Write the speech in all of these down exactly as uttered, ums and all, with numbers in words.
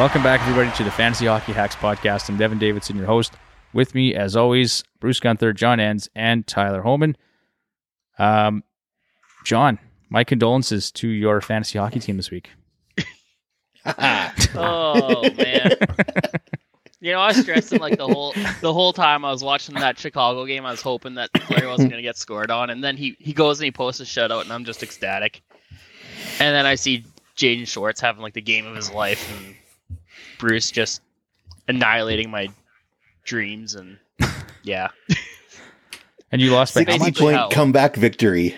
Welcome back, everybody, to the Fantasy Hockey Hacks podcast. I'm Devin Davidson, your host. With me, as always, Bruce Gunther, John Enns, and Tyler Holman. Um, John, my condolences to your fantasy hockey team this week. Oh man! You know, I was stressing like the whole the whole time I was watching that Chicago game. I was hoping that the player wasn't going to get scored on, and then he, he goes and he posts a shutout, and I'm just ecstatic. And then I see Jaden Schwartz having like the game of his life, and Bruce just annihilating my dreams, and yeah. And you lost by how sixty much? point How? comeback victory.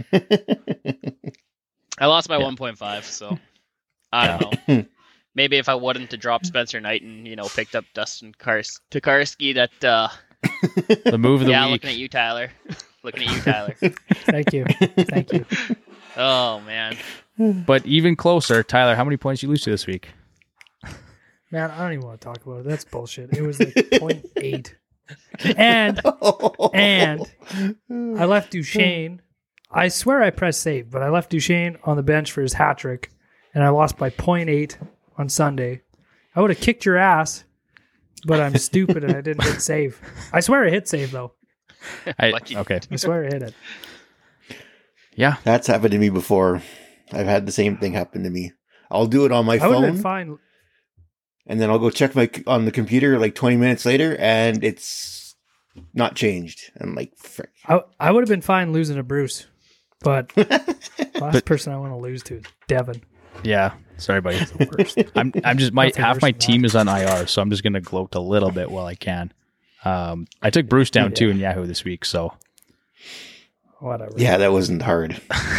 I lost by Yeah. one point five, so I don't know. Maybe if I wouldn't to drop Spencer Knight and, you know, picked up Dustin Kars- Tokarski, that, uh, The move of the yeah, week. looking at you, Tyler. Looking at you, Tyler. Thank you. Thank you. Oh, man. But even closer, Tyler, how many points did you lose to this week? Man, I don't even want to talk about it. That's bullshit. It was like point eight. And and I left Duchesne. I swear I pressed save, but I left Duchesne on the bench for his hat trick, and I lost by point eight on Sunday. I would have kicked your ass, but I'm stupid and I didn't hit save. I swear I hit save, though. I, Lucky. okay. I swear I hit it. Yeah. That's happened to me before. I've had the same thing happen to me. I'll do it on my I would have been phone, fine. and then I'll go check my on the computer like twenty minutes later, and it's not changed. I'm like, frick. I, I would have been fine losing to Bruce, but the last person I want to lose to is Devin. Yeah. Sorry, buddy. The worst. I'm I'm just my Nothing half worse my than team that. is on I R, so I'm just gonna gloat a little bit while I can. Um, I took Bruce down Yeah. too in Yahoo this week, so Whatever. Yeah, that wasn't hard.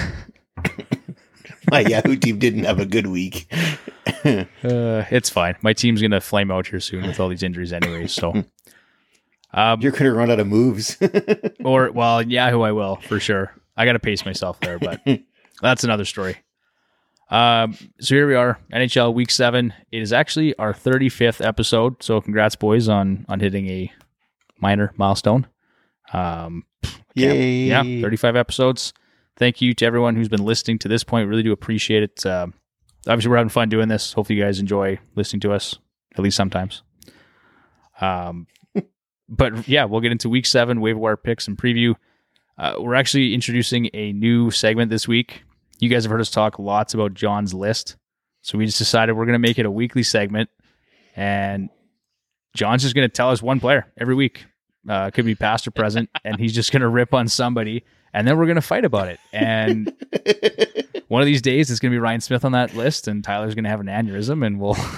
My Yahoo team didn't have a good week. uh, it's fine. My team's gonna flame out here soon with all these injuries, anyways. So, um, You're gonna run out of moves. or well, Yahoo, I will for sure. I gotta pace myself there, but that's another story. Um, so here we are, N H L Week Seven. It is actually our thirty-fifth episode. So congrats, boys, on on hitting a minor milestone. Um, Yay! yeah, thirty-five episodes. Thank you to everyone who's been listening to this point. Really do appreciate it. Um, obviously, we're having fun doing this. Hopefully, you guys enjoy listening to us, at least sometimes. Um, but yeah, we'll get into Week Seven waiver wire picks and preview. Uh, we're actually introducing a new segment this week. You guys have heard us talk lots about John's list, so we just decided we're going to make it a weekly segment, and John's just going to tell us one player every week. Uh, could be past or present, and he's just going to rip on somebody, and then we're going to fight about it. And one of these days, it's going to be Ryan Smith on that list, and Tyler's going to have an aneurysm, and we'll.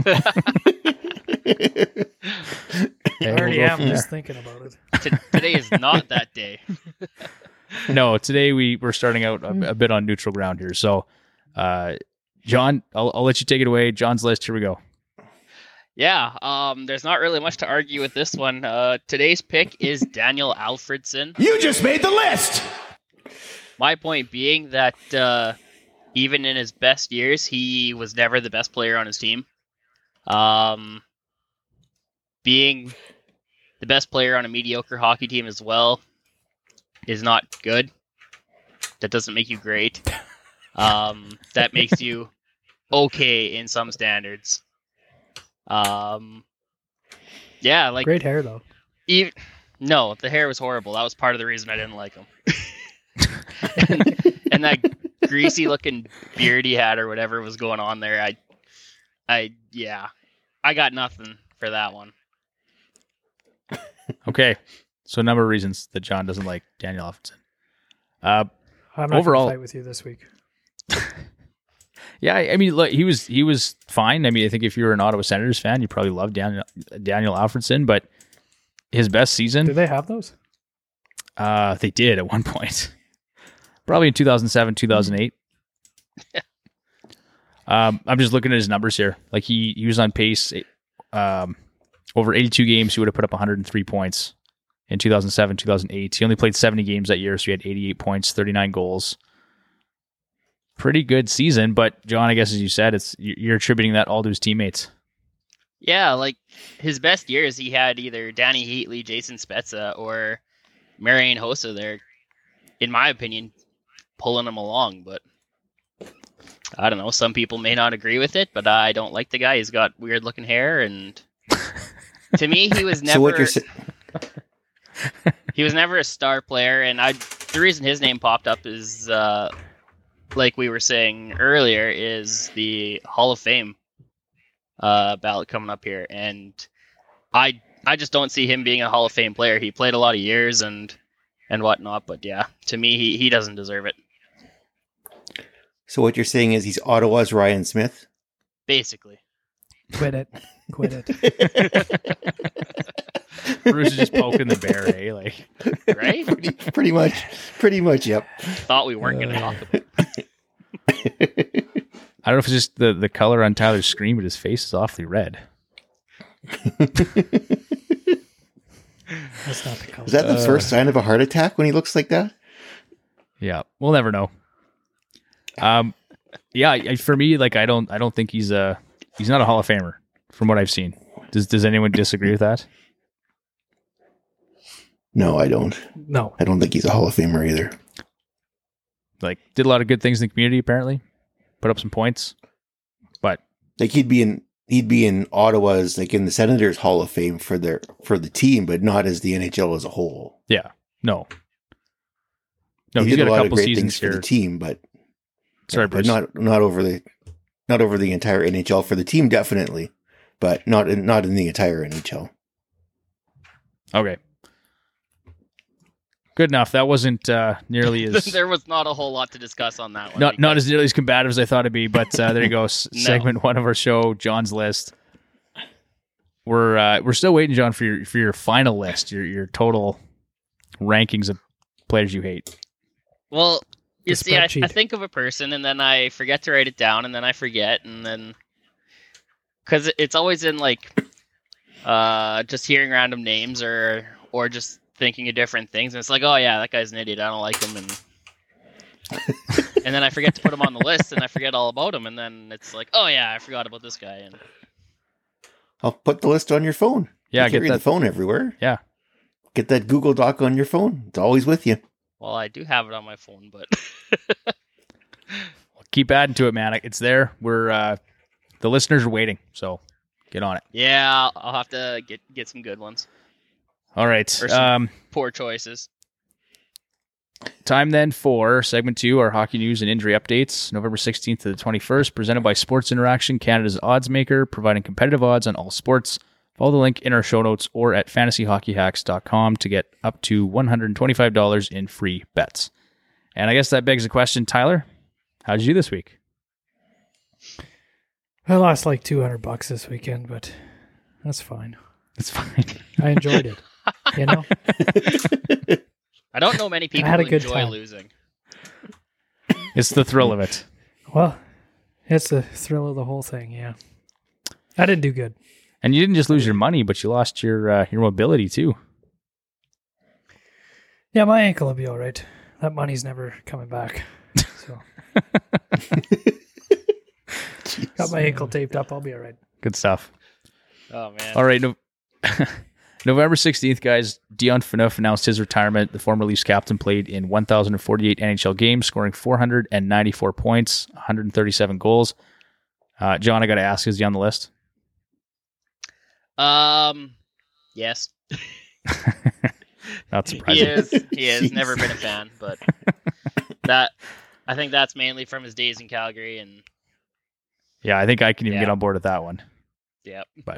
I and already we'll go am from just there. thinking about it. T- today is not that day. No, today we we're starting out a, a bit on neutral ground here. So, uh, John, I'll, I'll let you take it away. John's list. Here we go. Yeah, um, there's not really much to argue with this one. Uh, today's pick is Daniel Alfredson. You just made the list! My point being that uh, even in his best years, he was never the best player on his team. Um, being the best player on a mediocre hockey team as well is not good. That doesn't make you great. Um, that makes you okay in some standards. Um, yeah, like Great hair, though. even, no, the hair was horrible. That was part of the reason I didn't like him. and, and that greasy looking beard he had or whatever was going on there, I, I, yeah, I got nothing for that one. Okay, so a number of reasons that John doesn't like Daniel Alfredson. Uh, I'm not Overall- going to fight with you this week. yeah, I, I mean, look, he was he was fine. I mean, I think if you're an Ottawa Senators fan, you probably love Daniel Daniel Alfredson, but his best season, Do they have those? uh, they did at one point, probably in two thousand seven, two thousand eight. um, I'm just looking at his numbers here. Like he he was on pace. Um, over eighty-two games, he would have put up one hundred three points in two thousand seven, two thousand eight. He only played seventy games that year, so he had eighty-eight points, thirty-nine goals. Pretty good season, but John, I guess as you said, it's you're attributing that all to his teammates. Yeah, like his best years, he had either Danny Heatley, Jason Spezza, or Marian Hossa there, in my opinion, pulling him along. But I don't know. Some people may not agree with it, but I don't like the guy. He's got weird looking hair, and to me, he was never. So what you're sa- he was never a star player, and I. The reason his name popped up is, uh, like we were saying earlier, is the Hall of Fame uh, ballot coming up here, and I I just don't see him being a Hall of Fame player. He played a lot of years and and whatnot, but yeah, to me, he he doesn't deserve it. So what you're saying is he's Ottawa's Ryan Smith? Basically. Quit it. Quit it. Bruce is just poking the bear, eh? Like, Right? pretty, pretty much. Pretty much, yep. Thought we weren't going to talk about I don't know if it's just the, the color on Tyler's screen, but his face is awfully red. That's not the color. Is that the Uh, first sign of a heart attack when he looks like that? Yeah, we'll never know. Um, yeah, I- for me, like I don't, I don't think he's a, he's not a Hall of Famer from what I've seen. Does Does anyone disagree with that? No, I don't. No. I don't think he's a Hall of Famer either. Like, did a lot of good things in the community. Apparently, put up some points, but Like he'd be in he'd be in Ottawa's like in the Senators Hall of Fame for their for the team, but not as the N H L as a whole. yeah, no, no, he he's did got a a lot of couple great seasons things for here. the team, but Sorry, but Bruce. not not over the not over the entire N H L for the team, definitely, but not in, not in the entire N H L. Okay. Good enough. That wasn't uh, nearly as there was not a whole lot to discuss on that one. not not because- as nearly as combative as I thought it'd be. But uh, there you go. S- No. Segment one of our show, John's list. We're uh, we're still waiting, John, for your for your final list, your your total rankings of players you hate. Well, you The see, I, I spreadsheet. think of a person and then I forget to write it down, and then I forget, and then because it's always in like uh, just hearing random names or or just thinking of different things, and it's like, oh yeah, that guy's an idiot. I don't like him, and and then I forget to put him on the list, and I forget all about him, and then it's like, oh yeah, I forgot about this guy, and I'll put the list on your phone. Yeah, you get carry that. the phone everywhere. Yeah. Get that Google Doc on your phone. It's always with you. well, I do have it on my phone, but Keep adding to it, man. It's there. We're uh, the listeners are waiting, so get on it. yeah, I'll, I'll have to get get some good ones. All right. Or some- Um, Poor choices. Time then for segment two, our hockey news and injury updates. November sixteenth to the twenty-first, presented by Sports Interaction, Canada's odds maker, providing competitive odds on all sports. Follow the link in our show notes or at fantasy hockey hacks dot com to get up to one hundred twenty-five dollars in free bets. And I guess that begs the question, Tyler, how did you do this week? I lost like two hundred bucks this weekend, but that's fine. It's fine. I enjoyed it. You know? I don't know many people had a who good enjoy time. losing. It's the thrill of it. Well, it's the thrill of the whole thing, yeah. I didn't do good. And you didn't just lose your money, but you lost your uh, your mobility too. Yeah, my ankle will be all right. That money's never coming back. So got my ankle taped up. I'll be all right. Good stuff. Oh man. All right. No- November sixteenth, guys, Dion Phaneuf announced his retirement. The former Leafs captain played in one thousand forty-eight N H L games, scoring four hundred ninety-four points, one hundred thirty-seven goals. Uh, John, I got to ask, is he on the list? Um, yes, Not he surprising. is. He has Jeez. never been a fan, but that I think that's mainly from his days in Calgary, and Yeah, I think I can even Yeah. get on board with that one. yeah. But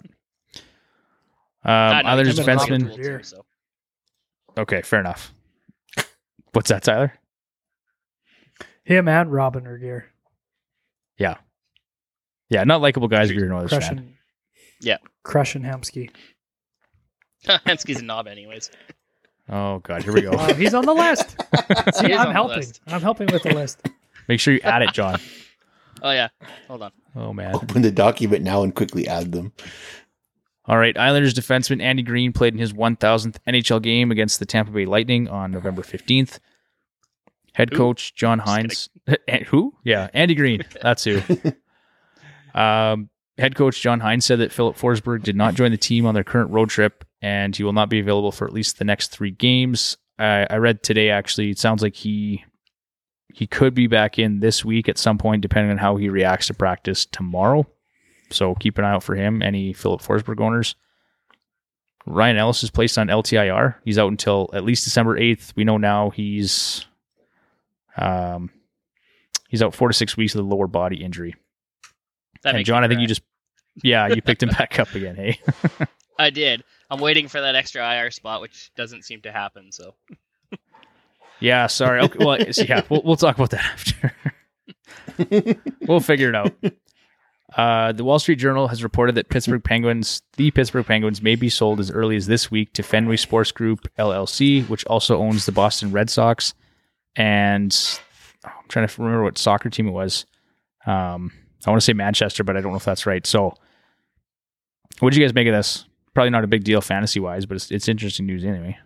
I um, know Islanders he's been a defenseman. tool too, so. Okay, fair enough. What's that, Tyler? Him and Robin Regeer. Yeah. Yeah, not likable guys if you're an Oilers fan. Crushing. Yeah. Crushing Hemsky. Hensky's a knob, anyways. Oh, God, here we go. Oh, he's on the list. See, He is I'm on the helping. list. I'm helping with the list. Make sure you add it, John. Oh yeah, hold on. Oh, man. Open the document now and quickly add them. All right, Islanders defenseman Andy Green played in his one thousandth N H L game against the Tampa Bay Lightning on November fifteenth. Head Who? coach John Just Hines. Eh, Who? Yeah, Andy Green. That's who. um, head coach John Hines said that Philip Forsberg did not join the team on their current road trip, and he will not be available for at least the next three games. I, I read today, actually, it sounds like he he could be back in this week at some point, depending on how he reacts to practice tomorrow. So keep an eye out for him. Any Philip Forsberg owners. Ryan Ellis is placed on L T I R. He's out until at least December eighth. We know now he's um he's out four to six weeks with a lower body injury. That and makes John, me I think cry. you just yeah, you picked him back up again, hey? I did. I'm waiting for that extra I R spot, which doesn't seem to happen. So Yeah, sorry. Okay, well, yeah, we'll we'll talk about that after. We'll figure it out. Uh, the Wall Street Journal has reported that Pittsburgh Penguins, the Pittsburgh Penguins, may be sold as early as this week to Fenway Sports Group L L C, which also owns the Boston Red Sox. And oh, I'm trying to remember what soccer team it was. Um, I want to say Manchester, but I don't know if that's right. So, what did you guys make of this? Probably not a big deal fantasy wise, but it's it's interesting news anyway.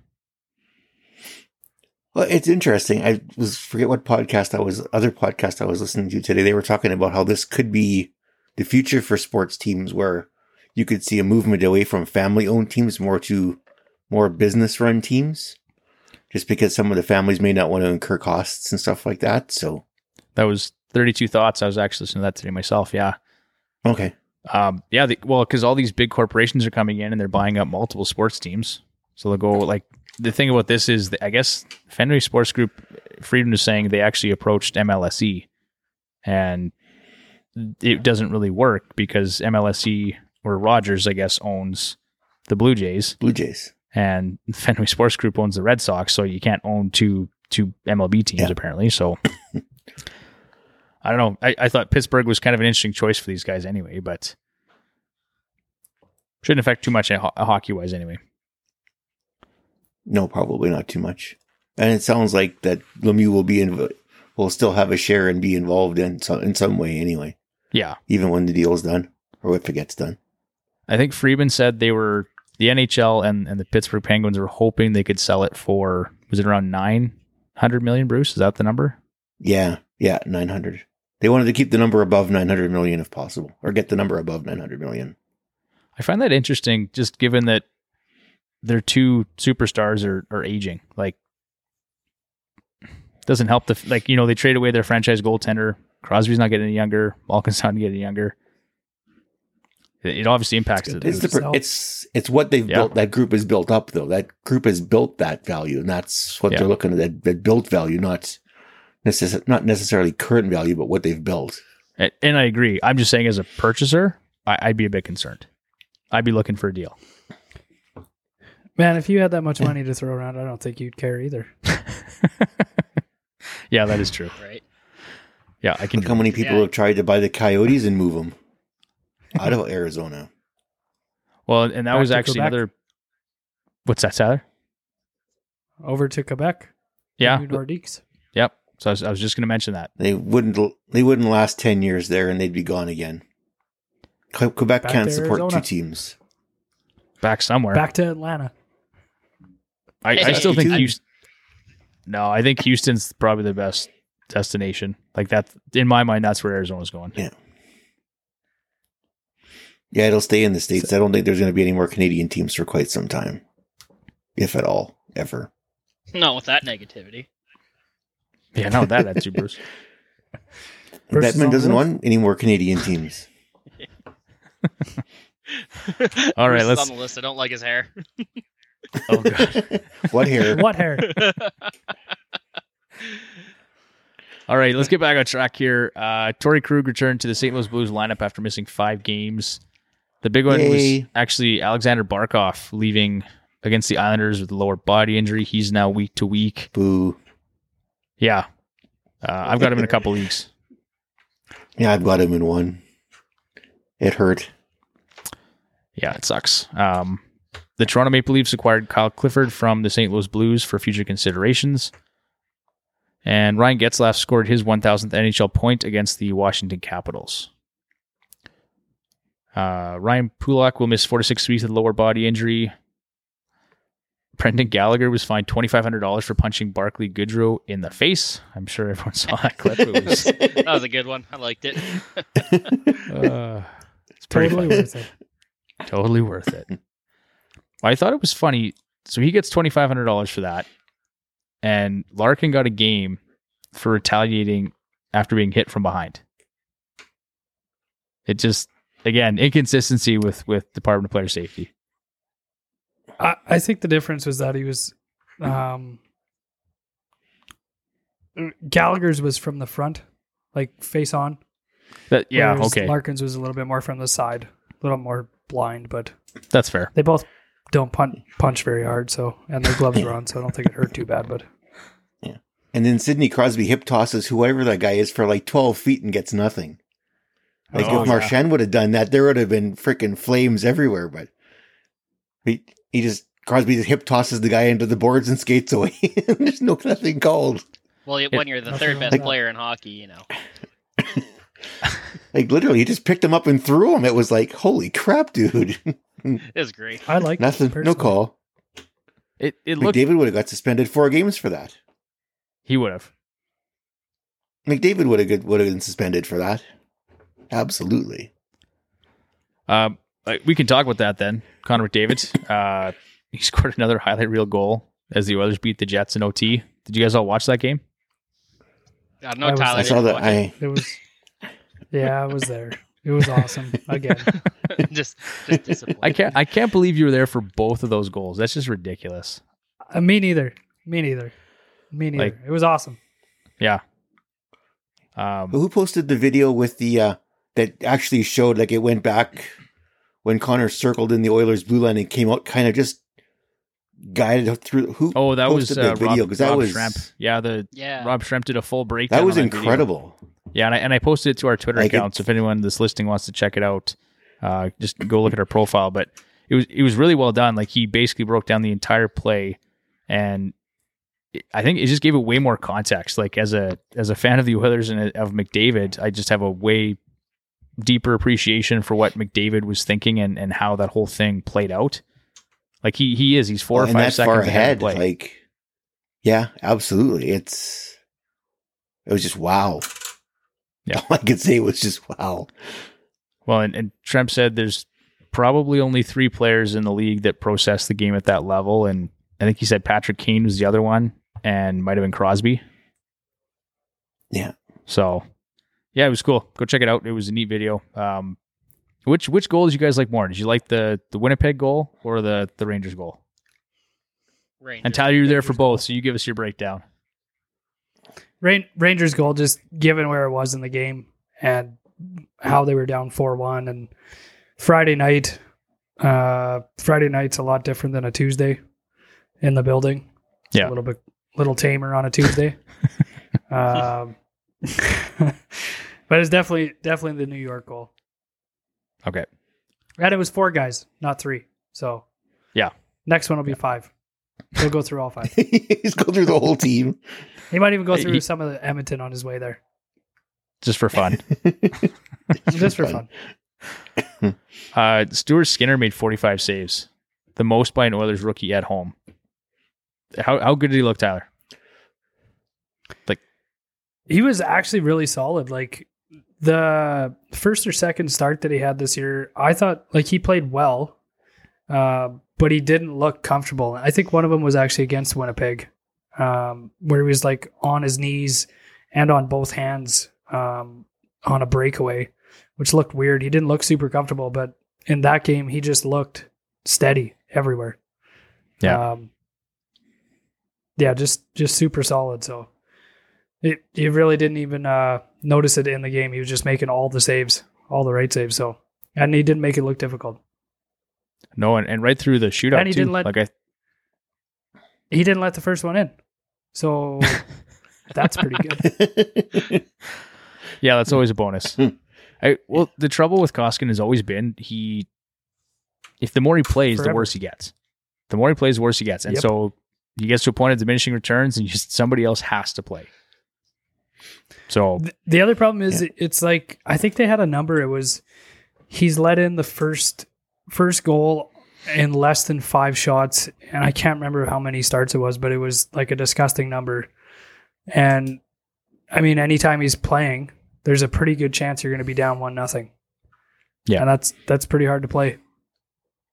Well, it's interesting. I was forget what podcast I was, other podcast I was listening to today. They were talking about how this could be the future for sports teams, where you could see a movement away from family-owned teams more to more business-run teams, just because some of the families may not want to incur costs and stuff like that. So That was thirty-two Thoughts. I was actually listening to that today myself. Yeah. okay, Um, yeah, the, well, because all these big corporations are coming in and they're buying up multiple sports teams. So they'll go like the thing about this is that I guess Fenway Sports Group, Freedom is saying they actually approached M L S E, and it doesn't really work because M L S E or Rogers, I guess, owns the Blue Jays, Blue Jays. and Fenway Sports Group owns the Red Sox. So you can't own two two M L B teams Yeah. apparently. So I don't know. I, I thought Pittsburgh was kind of an interesting choice for these guys anyway, but shouldn't affect too much ho- hockey wise anyway. No, probably not too much. And it sounds like that Lemieux will be in, will still have a share and be involved in some in some way anyway, Yeah. even when the deal's done or if it gets done. I think Friedman said they were, the N H L and, and the Pittsburgh Penguins were hoping they could sell it for, was it around nine hundred million, Bruce? Is that the number? Yeah, yeah, nine hundred. They wanted to keep the number above nine hundred million if possible, or get the number above nine hundred million. I find that interesting just given that their two superstars are, are aging. Like, doesn't help the, like, you know, they trade away their franchise goaltender. Crosby's not getting any younger. Malkin's not getting any younger. It, it obviously impacts it. It's the per- it's it's what they've Yeah. built. That group is built up though. That group has built that value, and that's what Yeah. they're looking at. That, that built value, not necess- not necessarily current value, but what they've built. And, and I agree. I'm just saying as a purchaser, I, I'd be a bit concerned. I'd be looking for a deal. Man, if you had that much money to throw around, I don't think you'd care either. Yeah, that is true. right. Yeah, I can Look do how it. many people Yeah. have tried to buy the Coyotes and move them out of Arizona. Well, and that Back was to actually Quebec. another. What's that, Tyler? Over to Quebec. Yeah. New Nordiques. Yep. So I was, I was just going to mention that. They wouldn't. They wouldn't last ten years there, and they'd be gone again. Que- Quebec Back can't to support Arizona. two teams. Back somewhere. Back to Atlanta. I, I still think Hey. Houston. No, I think Houston's probably the best destination. Like that, in my mind, that's where Arizona's going. Yeah. Yeah, it'll stay in the States. I don't think there's going to be any more Canadian teams for quite some time, if at all, ever. Not with that negativity. Yeah, no, that that's you, Bruce. Versus Batman on doesn't Wolf. want any more Canadian teams. All right, Bruce is let's. on the list. I don't like his hair. Oh god. What hair? What hair? All right, let's get back on track here. Uh, Torrey Krug returned to the Saint Louis Blues lineup after missing five games. The big one Yay. was actually Alexander Barkov leaving against the Islanders with a lower body injury. He's now week to week. Boo. Yeah, uh, I've got him in a couple leagues. Yeah, I've got him in one. It hurt. Yeah, it sucks. Um, the Toronto Maple Leafs acquired Kyle Clifford from the Saint Louis Blues for future considerations. And Ryan Getzlaf scored his one thousandth N H L point against the Washington Capitals. Uh, Ryan Pulak will miss four to six weeks with a lower body injury. Brendan Gallagher was fined twenty-five hundred dollars for punching Barclay Goodrow in the face. I'm sure everyone saw that clip. It was, That was a good one. I liked it. uh, it's pretty Totally funny. worth it. Totally worth it. I thought it was funny. So he gets twenty-five hundred dollars for that. And Larkin got a game. for retaliating after being hit from behind. It just, again, inconsistency with, with Department of Player Safety. I, I think the difference was that he was um, Gallagher's was from the front, like face on. That, yeah, whereas okay. Larkin's was a little bit more from the side, a little more blind, but That's fair. they both don't punch punch very hard, so and their gloves were on, so I don't think it hurt too bad. But Yeah. And then Sidney Crosby hip tosses whoever that guy is for like twelve feet and gets nothing. Like Oh, if yeah. Marchand would have done that, there would have been freaking flames everywhere. But he, he just, Crosby just hip tosses the guy into the boards and skates away. There's no nothing called. Well, when you're the Nothing third wrong best with that. player in hockey, you know. Like literally, he just picked him up and threw him. It was like, holy crap, dude. It was great. I like Nothing, no personally. call. It it looked, McDavid would have got suspended four games for that. he would have. McDavid would have would have been suspended for that. Absolutely. Um, like, we can talk about that then. Connor McDavid, uh, he scored another highlight reel goal as the Oilers beat the Jets in O T. Did you guys all watch that game? I know I was- Tyler I saw didn't that. watch I It was, yeah, I was there. It was awesome again. it. just, just disappointed. I can't I can't believe you were there for both of those goals. That's just ridiculous. Uh, me neither. Me neither. Me neither. Like- it was awesome. Yeah. Um, who posted the video with the uh, that actually showed like it went back when Connor circled in the Oilers blue line and came out kind of just guided through. Who? oh, that was posted uh, the video? Rob, 'Cause that Rob was Schremp. Yeah, the Yeah. Rob Schremp did a full breakdown. that was on video. incredible. Yeah, and I, and I posted it to our Twitter Like account. it- So if anyone that's listening wants to check it out, uh, just go look at our profile. But it was it was really well done. Like he basically broke down the entire play, and it- I think it just gave it way more context. Like as a as a fan of the Oilers and of McDavid, I just have a way deeper appreciation for what McDavid was thinking and, and how that whole thing played out. Like he he is he's four Well, or and five that's seconds far ahead. ahead. Of the play. Like, yeah, absolutely. It's it was just wow. Yeah. All I could say was just wow. Well, and, and Tremp said there's probably only three players in the league that process the game at that level. And I think he said Patrick Kane was the other one and might have been Crosby. Yeah. So, yeah, it was cool. Go check it out. It was a neat video. Um, which which goal did you guys like more? Did you like the, the Winnipeg goal or the, the Rangers goal? Rangers. And Tyler, you're there for Rangers both, so you give us your breakdown. Rain, Rangers goal, just given where it was in the game and how they were down four one. And Friday night, uh, Friday night's a lot different than a Tuesday in the building. It's Yeah. a little bit, little tamer on a Tuesday. um, but it's definitely, definitely the New York goal. Okay. And it was four guys, not three. So Yeah. next one will be five. He'll go through all five. He's go through the whole team. He might even go through He- some of the Edmonton on his way there, Just for fun. just for fun. uh, Stuart Skinner made forty-five saves, the most by an Oilers rookie at home. How how good did he look, Tyler? Like, He was actually really solid. Like the first or second start that he had this year, I thought like he played well, uh, but he didn't look comfortable. I think one of them was actually against Winnipeg, um, where he was like on his knees and on both hands um, on a breakaway, which looked weird. He didn't look super comfortable, but in that game, he just looked steady everywhere. Yeah. Um, yeah, just just super solid. So it you really didn't even uh, notice it in the game. He was just making all the saves, all the right saves. So and he didn't make it look difficult. no, and, and right through the shootout And he too. didn't let- like I, He didn't let the first one in. So that's pretty good. yeah, that's always a bonus. I, well, the trouble with Koskinen has always been he, if the more he plays, the Forever. worse he gets. The more he plays, the worse he gets, and Yep. so he gets to a point of diminishing returns, and just somebody else has to play. So Th- The other problem is it's like I think they had a number. It was he's let in the first first goal in less than five shots, and I can't remember how many starts it was, but it was like a disgusting number. And I mean, anytime he's playing, there's a pretty good chance you're going to be down one nothing. Yeah. and that's that's pretty hard to play.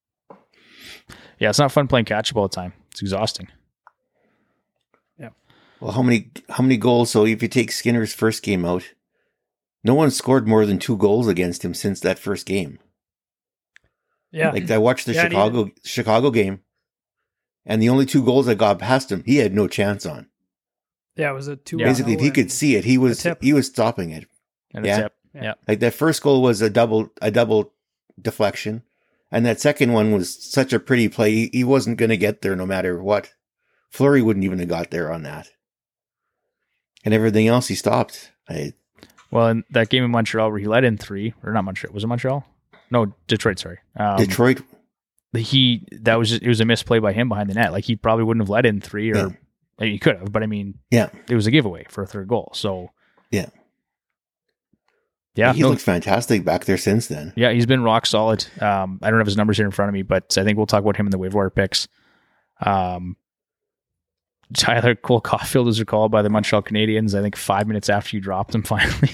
yeah, it's not fun playing catch up all the time. It's exhausting. Yeah. Well, how many how many goals? So if you take Skinner's first game out, no one scored more than two goals against him since that first game. Yeah. Like I watched the Yeah, Chicago Chicago game, and the only two goals I got past him, he had no chance on. Yeah, it was a two. Yeah. Basically, if he could see it, he was tip. he was stopping it. And Yeah. a tip. Yeah. Yeah. Like that first goal was a double a double deflection, and that second one was such a pretty play. He, he wasn't going to get there no matter what. Fleury wouldn't even have got there on that, and everything else he stopped. I, Well, in that game in Montreal where he led in three, or not Montreal, was it Montreal? No, Detroit. Sorry, um, Detroit. He that was just, it was a misplay by him behind the net. Like he probably wouldn't have led in three, or Yeah. I mean, he could have, but I mean, Yeah. it was a giveaway for a third goal. So Yeah. yeah, He no, looked fantastic back there since then. yeah, he's been rock solid. Um, I don't have his numbers here in front of me, but I think we'll talk about him in the waiver wire picks. Um, Tyler Cole Caulfield was recalled by the Montreal Canadiens. I think five minutes after you dropped him, finally.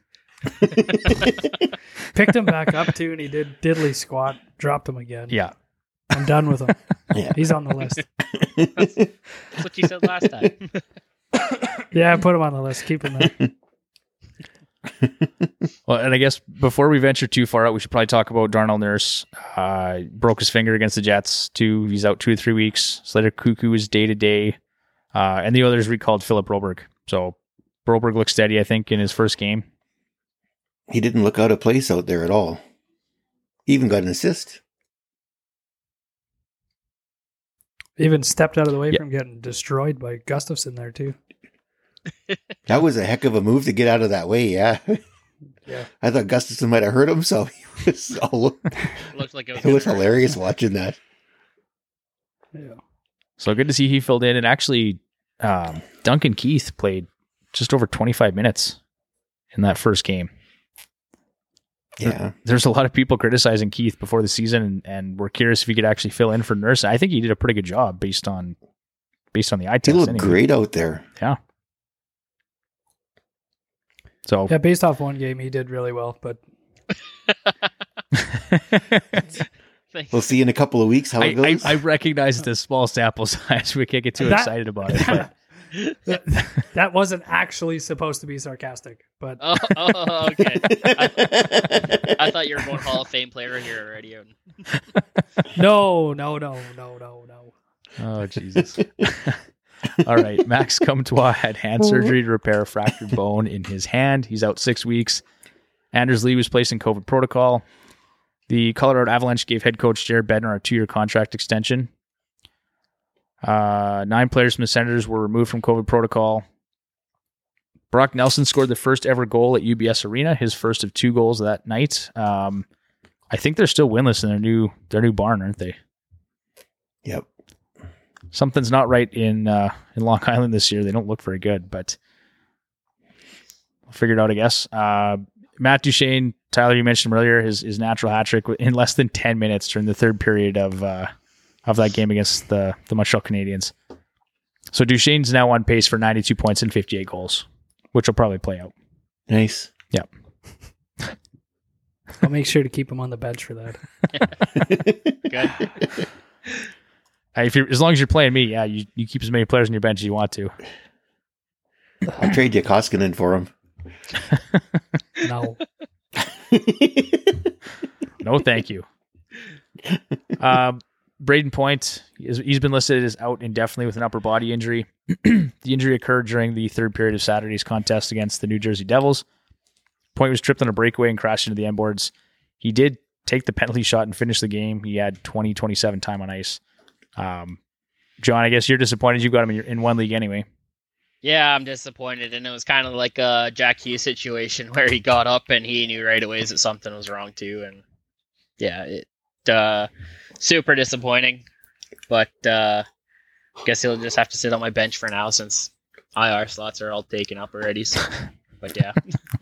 Picked him back up too, and he did diddly squat, dropped him again. Yeah, I'm done with him. Yeah. He's on the list. That's what you said last time. Yeah, put him on the list. Keep him there. well, and I guess before we venture too far out, we should probably talk about Darnell Nurse. Uh, broke his finger against the Jets too. He's out two to three weeks. Slater Cuckoo is day to day, uh, and the others recalled Philip Broberg. So Broberg looked steady, I think, in his first game. He didn't look out of place out there at all. He even got an assist. Even stepped out of the way Yeah. from getting destroyed by Gustafsson there too. That was a heck of a move to get out of that way, yeah. Yeah. I thought Gustafson might have hurt him, so he was all, Looked like it was. it was gonna hurt. hilarious watching that. Yeah. So good to see he filled in. And actually, um, Duncan Keith played just over twenty-five minutes in that first game. Yeah. There's a lot of people criticizing Keith before the season, and, and we're curious if he could actually fill in for Nurse. I think he did a pretty good job based on based on the eye He test. looked anyway. great out there. Yeah. So Yeah, based off one game, he did really well, but Thanks. We'll see in a couple of weeks how it I, I, goes. I recognize the small sample size. We can't get too That- excited about it. But that, that wasn't actually supposed to be sarcastic. But Oh, oh, okay. I, I thought you were going Hall of Fame player here already. no, no, no, no, no, no. oh Jesus! All right, Max Comtois had hand surgery to repair a fractured bone in his hand. He's out six weeks. Anders Lee was placed in COVID protocol. The Colorado Avalanche gave head coach Jared Bednar a two-year contract extension. Uh, nine players from the Senators were removed from COVID protocol. Brock Nelson scored the first ever goal at U B S Arena, his first of two goals that night. Um, I think they're still winless in their new their new barn, aren't they? Yep. Something's not right in uh, in Long Island this year. They don't look very good, but I'll figure it out, I guess. Uh, Matt Duchene, Tyler, you mentioned him earlier, his his natural hat trick in less than ten minutes during the third period of uh, of that game against the the Montreal Canadiens. So Duchene's now on pace for ninety-two points and fifty-eight goals, which will probably play out. Nice. Yeah. I'll make sure to keep him on the bench for that. Good. Uh, if you're as long as you're playing me, yeah, you, you keep as many players on your bench as you want to. I'll trade you Koskinen for him. No. No, thank you. Um, Braden Point, is- he's been listed as out indefinitely with an upper body injury. The injury occurred during the third period of Saturday's contest against the New Jersey Devils. Point was tripped on a breakaway and crashed into the end boards. He did take the penalty shot and finish the game. He had twenty twenty-seven time on ice. Um, John, I guess you're disappointed you got him in, your, in one league anyway. Yeah, I'm disappointed, and it was kind of like a Jack Hughes situation where he got up and he knew right away that something was wrong too, and yeah, it uh, super disappointing. But uh, guess he'll just have to sit on my bench for now since I R slots are all taken up already. So, but yeah,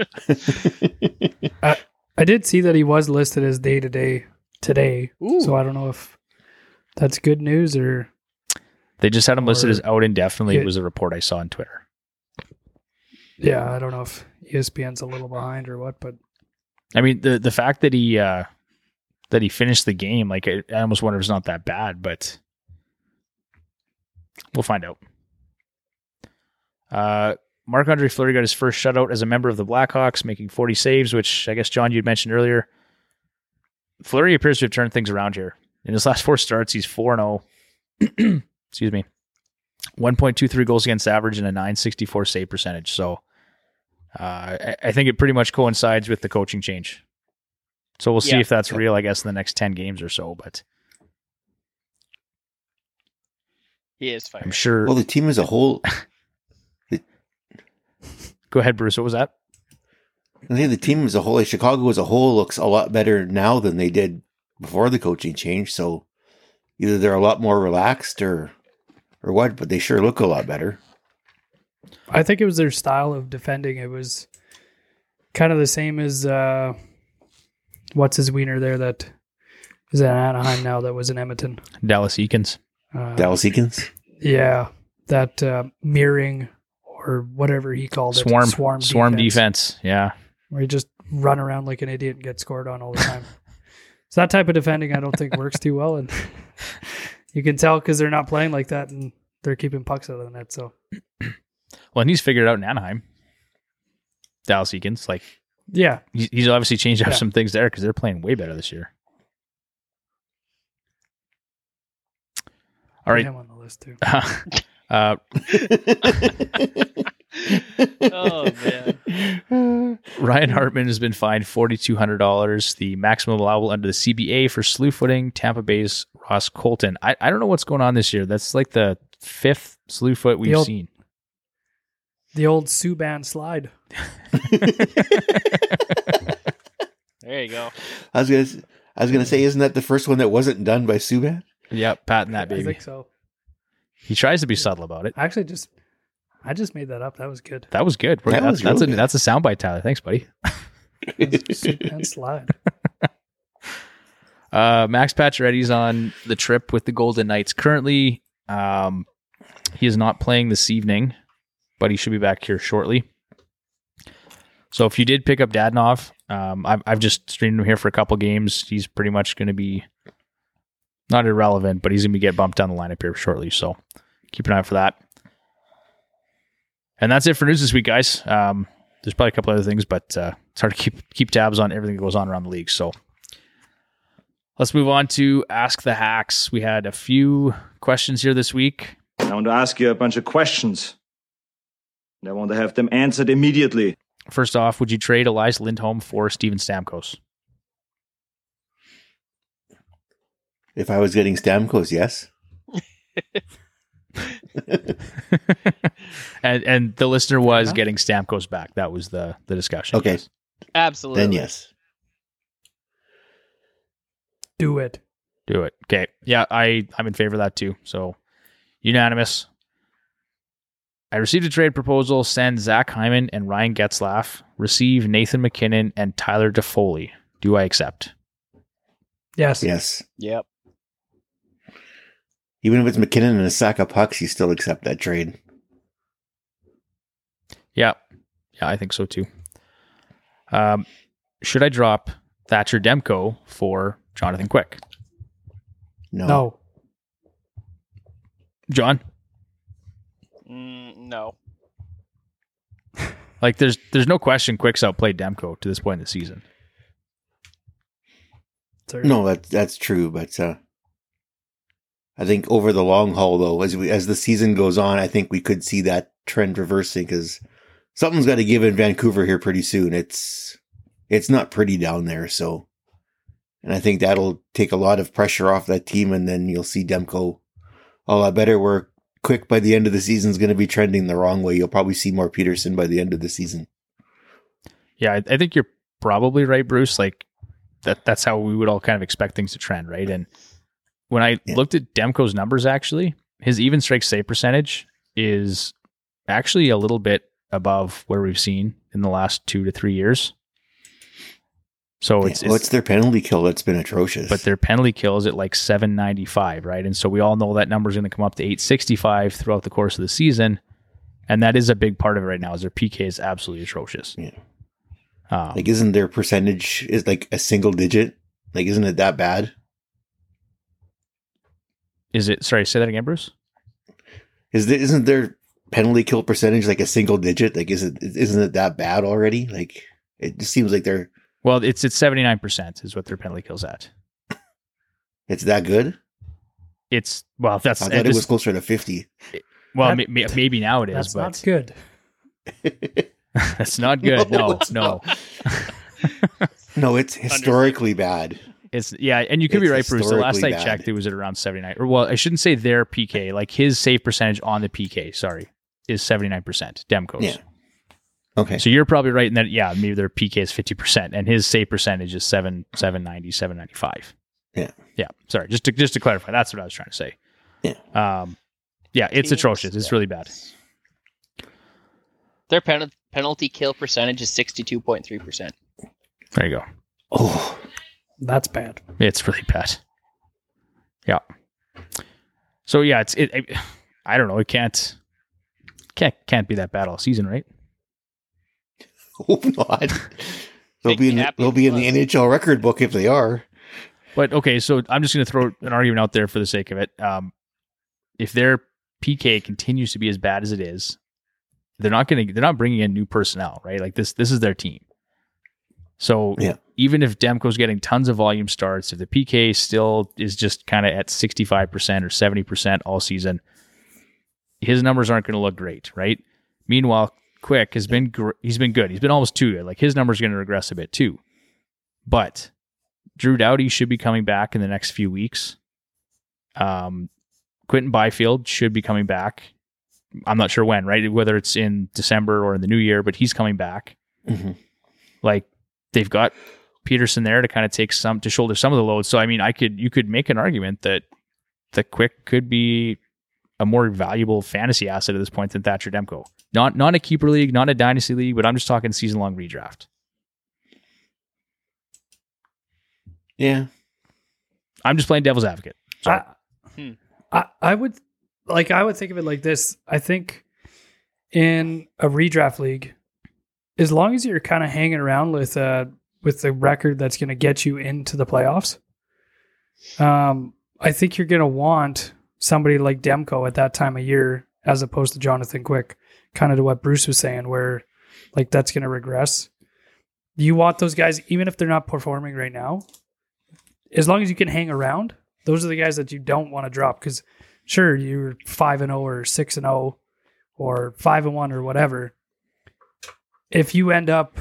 I did see that he was listed as day to day today. Ooh. So I don't know if that's good news or They just had him listed Or- as out indefinitely. Yeah. It was a report I saw on Twitter. yeah, I don't know if E S P N's a little behind or what, but I mean, the the fact that he uh, that he finished the game, like I, I almost wonder if it's not that bad, but we'll find out. Uh, Marc-Andre Fleury got his first shutout as a member of the Blackhawks, making forty saves, which I guess, John, you'd mentioned earlier. Fleury appears to have turned things around here. In his last four starts, he's four and oh. Excuse me. one point two three goals against average and a nine sixty-four save percentage. So uh, I, I think it pretty much coincides with the coaching change. So we'll see Yeah. if that's real, I guess, in the next ten games or so. But He is fired. I'm sure. Well, the team as a whole, Go ahead, Bruce. What was that? I think the team as a whole, like Chicago as a whole, looks a lot better now than they did before the coaching change. So either they're a lot more relaxed or or what, but they sure look a lot better. I think it was their style of defending. It was kind of the same as uh, what's his wiener there that is at Anaheim now that was in Edmonton. Dallas Eakins. Uh, Dallas Eakins. Yeah, that uh, mirroring or whatever he called it. Swarm. Swarm, Swarm defense, defense. Yeah. Where you just run around like an idiot and get scored on all the time. So that type of defending I don't think works too well. And you can tell because they're not playing like that and they're keeping pucks out of the net. So Well, and he's figured it out in Anaheim. Dallas Eakins. Like, yeah, he's, he's obviously changed up Yeah. some things there because they're playing way better this year. All put right. him on the list too. uh, Oh man. Ryan Hartman has been fined four thousand two hundred dollars, the maximum allowable under the C B A for slew footing Tampa Bay's Ross Colton. I, I don't know what's going on this year. That's like the fifth slew foot we've old- seen. The old Subban slide. There you go. I was gonna, I was gonna say, isn't that the first one that wasn't done by Subban? Yep, patting that I baby. think so. He tries to be subtle about it. I actually just, I just made that up. That was good. That was good. That that's was that's, real a, good. that's a soundbite, Tyler. Thanks, buddy. Subban slide. Uh, Max Pacioretty's on the trip with the Golden Knights. Currently, um, he is not playing this evening, but he should be back here shortly. So if you did pick up Dadonov, um, I've, I've just streamed him here for a couple games. He's pretty much going to be not irrelevant, but he's going to get bumped down the lineup here shortly. So keep an eye out for that. And that's it for news this week, guys. Um, there's probably a couple other things, but uh, it's hard to keep keep tabs on everything that goes on around the league. So let's move on to Ask the Hacks. We had a few questions here this week. I want to ask you a bunch of questions. And I want to have them answered immediately. First off, would you trade Elias Lindholm for Steven Stamkos? If I was getting Stamkos, yes. and and the listener was enough. getting Stamkos back. That was the the discussion. Okay. Yes. Absolutely. Then yes. Do it. Do it. Okay. Yeah, I, I'm in favor of that too. So unanimous. I received a trade proposal. Send Zach Hyman and Ryan Getzlaff. Receive Nathan McKinnon and Tyler Toffoli. Do I accept? Yes. Yes. Yep. Even if it's McKinnon and a sack of pucks, you still accept that trade. Yeah. Yeah, I think so too. Um, should I drop Thatcher Demko for Jonathan Quick? No. No. John? Mm, no. Like, there's there's no question Quick's outplayed Demko to this point in the season. Sorry. No, that, that's true. But uh, I think over the long haul, though, as we, as the season goes on, I think we could see that trend reversing because something's got to give in Vancouver here pretty soon. It's it's not pretty down there, so. And I think that'll take a lot of pressure off that team, and then you'll see Demko a lot better. Where Quick by the end of the season is going to be trending the wrong way. You'll probably see more Peterson by the end of the season. Yeah, I, I think you're probably right, Bruce. Like, that that's how we would all kind of expect things to trend, right? And when I Yeah. looked at Demko's numbers, actually, his even strike save percentage is actually a little bit above where we've seen in the last two to three years. So it's, yeah, well, it's it's their penalty kill that's been atrocious. but their penalty kill is at like seven ninety-five, right? And so we all know that number is going to come up to eight sixty-five throughout the course of the season. And that is a big part of it right now, is their P K is absolutely atrocious. Yeah. Um, Like, isn't their percentage is like a single digit? Like, isn't it that bad? is it, sorry, say that again, Bruce? Is there, isn't their penalty kill percentage like a single digit? Like, is it isn't it that bad already? Like, it just seems like they're Well, it's it's seventy-nine percent is what their penalty kills at. it's that good. It's well, that's I thought it this- was closer to fifty. well, That- may, may- maybe now it is, That's but not good. that's not good. No, No, it's no. No, it's historically bad. It's yeah, and you could be It's right, Bruce. The last I historically bad. checked, it was at around seventy-nine. Or well, I shouldn't say their P K, like his save percentage on the P K. Sorry, is seventy-nine percent. Demko's. Yeah. Okay. So you're probably right in that. Yeah, maybe their P K is fifty percent, and his save percentage is seven seven ninety seven ninety five. Yeah. Yeah. Sorry, just to just to clarify, that's what I was trying to say. Yeah. Um. Yeah, it's Teams atrocious. It's really bad. Their pen- penalty kill percentage is sixty-two point three percent. There you go. Oh, That's bad. It's really bad. Yeah. So yeah, it's it. I, I don't know. It can't can't can't be that bad all season, right? hope not. They'll Make be me in the, happy they'll if be it in the was. N H L record book if they are. But okay, so I'm just going to throw an argument out there for the sake of it. Um, if their P K continues to be as bad as it is, they're not going to they're not bringing in new personnel, right? Like this this is their team. So Yeah. even if Demko's getting tons of volume starts, if the P K still is just kind of at sixty-five percent or seventy percent all season, his numbers aren't going to look great, right? Meanwhile, Quick has been gr- he's been good. He's been almost too good. Like his numbers are going to regress a bit too. But Drew Doughty should be coming back in the next few weeks. Um, Quentin Byfield should be coming back. I'm not sure when, right? Whether it's in December or in the new year, but he's coming back. Mm-hmm. Like they've got Peterson there to kind of take some to shoulder some of the load. So I mean, I could you could make an argument that the Quick could be a more valuable fantasy asset at this point than Thatcher Demko. Not not a keeper league, not a dynasty league, but I'm just talking season long redraft. Yeah. I'm just playing devil's advocate. Sorry. I, Hmm. I, I would like I would think of it like this. I think in a redraft league, as long as you're kind of hanging around with uh with the record that's going to get you into the playoffs, um, I think you're going to want somebody like Demko at that time of year as opposed to Jonathan Quick. Kind of to what Bruce was saying, where like that's going to regress. You want those guys, even if they're not performing right now, as long as you can hang around. Those are the guys that you don't want to drop because, sure, you're five and zero or six and zero or five and one or whatever. If you end up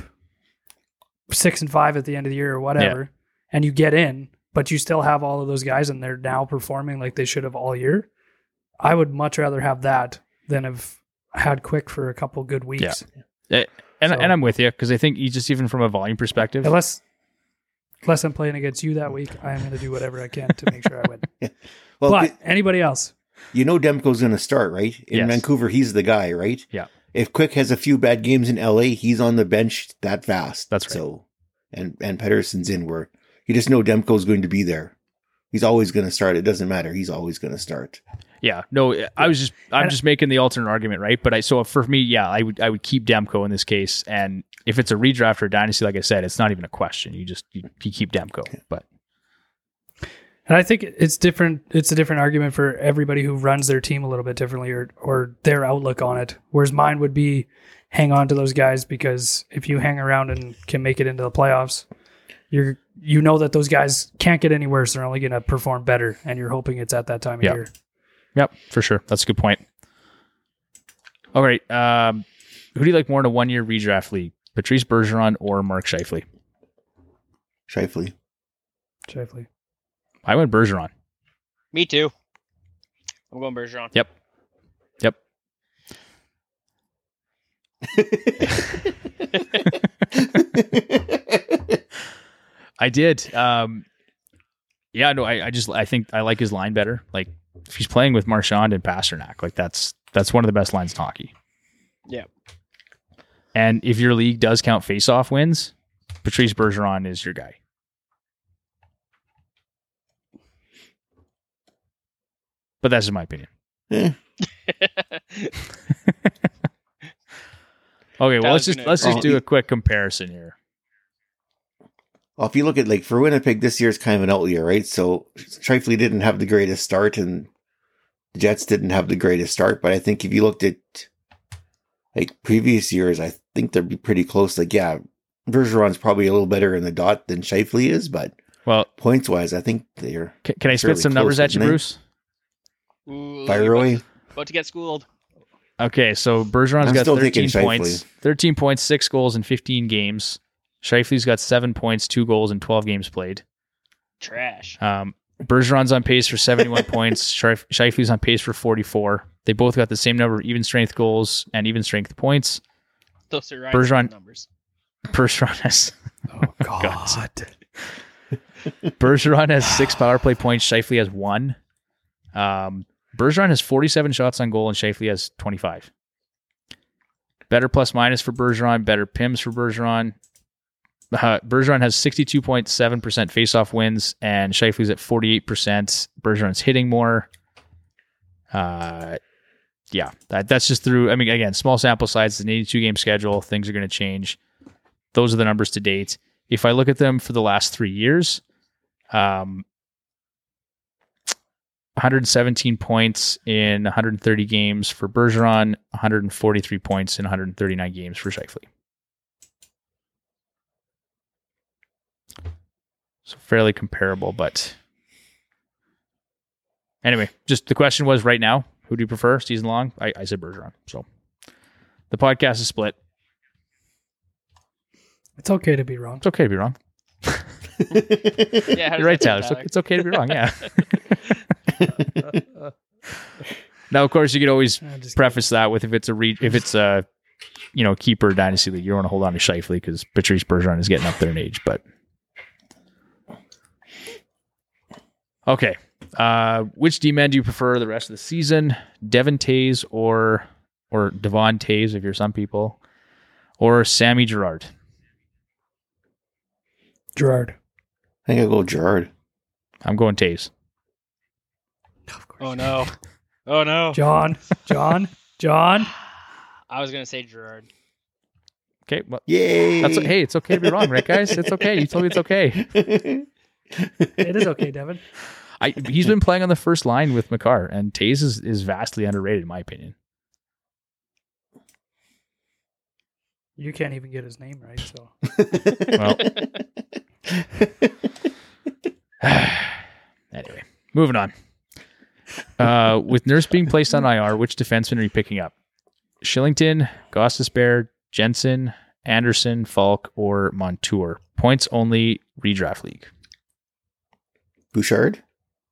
six and five at the end of the year or whatever, and you get in, but you still have all of those guys and they're now performing like they should have all year, I would much rather have that than have had Quick for a couple good weeks. Eh, and So- and I'm with you because I think you just even from a volume perspective, Unless, unless I'm playing against you that week, I am going to do whatever I can to make sure I win. Well, But anybody else? you know Demko's going to start, right? In Yes. Vancouver, he's the guy, right? Yeah. If Quick has a few bad games in L A, he's on the bench that fast. That's right. So, and and Pedersen's in where you just know Demko's going to be there. He's always going to start. It doesn't matter. He's always going to start. yeah, no, I was just I'm And- just making the alternate argument, right? But I so for me, yeah, I would I would keep Demko in this case, and if it's a redraft or a dynasty, like I said, it's not even a question. You just you, you keep Demko, but And I think it's different. It's a different argument for everybody who runs their team a little bit differently or, or their outlook on it. Whereas mine would be hang on to those guys because if you hang around and can make it into the playoffs, you're, you know that those guys can't get any worse. They're only going to perform better. And you're hoping it's at that time of Yeah. year. yep, for sure, that's a good point. All right, um, who do you like more in a one year redraft league, Patrice Bergeron or Mark Scheifele? Shifley. Shifley. I went Bergeron. Me too. I'm going Bergeron. Yep, yep. I did. Um, yeah, no, I, I just I think I like his line better. Like if he's playing with Marchand and Pasternak, like that's that's one of the best lines in hockey. Yeah. And if your league does count face-off wins, Patrice Bergeron is your guy. But that's just my opinion. Eh. Okay, well I let's was just gonna let's just agree. do a quick comparison here. Well, if you look at like for Winnipeg, this year's kind of an out year, right? So Shifley didn't have the greatest start, and the Jets didn't have the greatest start. But I think if you looked at like previous years, I think they'd be pretty close. Like, yeah, Bergeron's probably a little better in the dot than Scheifele is, but Well, points wise, I think they're. can, can I spit fairly some numbers close, at you, wouldn't they? Bruce? Ooh, Fire you're away. About, about to get schooled. Okay, so Bergeron's I'm got still taking thirteen Scheifele. points. thirteen points, six goals in fifteen games. Scheifele's got seven points, two goals in twelve games played. Trash. Um, Bergeron's on pace for seventy-one points. Scheif- Scheifele's on pace for forty-four. They both got the same number of even strength goals and even strength points. Those are Bergeron- numbers. Bergeron has Oh, God. Bergeron has six power play points. Scheifele has one. Um, Bergeron has forty-seven shots on goal and Scheifele has twenty-five. Better plus minus for Bergeron. Better P I Ms for Bergeron. Uh, Bergeron has sixty-two point seven percent faceoff wins and Scheifele's at forty-eight percent. Bergeron's hitting more. Uh, yeah, that, that's just through, I mean, again, small sample size, it's an eighty-two game schedule. Things are going to change. Those are the numbers to date. If I look at them for the last three years, um, one hundred seventeen points in one hundred thirty games for Bergeron, one hundred forty-three points in one hundred thirty-nine games for Scheifele. So fairly comparable, but anyway, just the question was right now, who do you prefer season long? I, I said Bergeron. So the podcast is split. It's okay to be wrong. It's okay to be wrong. Yeah, how does You're right, that Tyler. sound, It's, it's okay to be wrong. Yeah. Now, of course, you could always I'm just preface that with if it's a re- if it's a you know keeper dynasty league, you don't want to hold on to Scheifele because Patrice Bergeron is getting up there in age. But okay, uh, which D-man do you prefer the rest of the season? Devon Toews or or Devon Toews if you're some people, or Sammy Girard? Gerard. I think I'll go Gerard. I'm going Toews. Of course. Oh no. Oh no. John. John. John. I was gonna say Gerard. Okay, well, Yay! that's hey, it's okay to be wrong, right, guys? It's okay. You told me it's okay. It is okay, Devin. I he's been playing on the first line with Makar, and Toews is, is vastly underrated in my opinion. You can't even get his name right, so. Well, anyway, moving on. Uh, with Nurse being placed on I R, which defenseman are you picking up? Shillington, Gostisbehere, Jensen, Anderson, Falk, or Montour? Points only redraft league. Bouchard?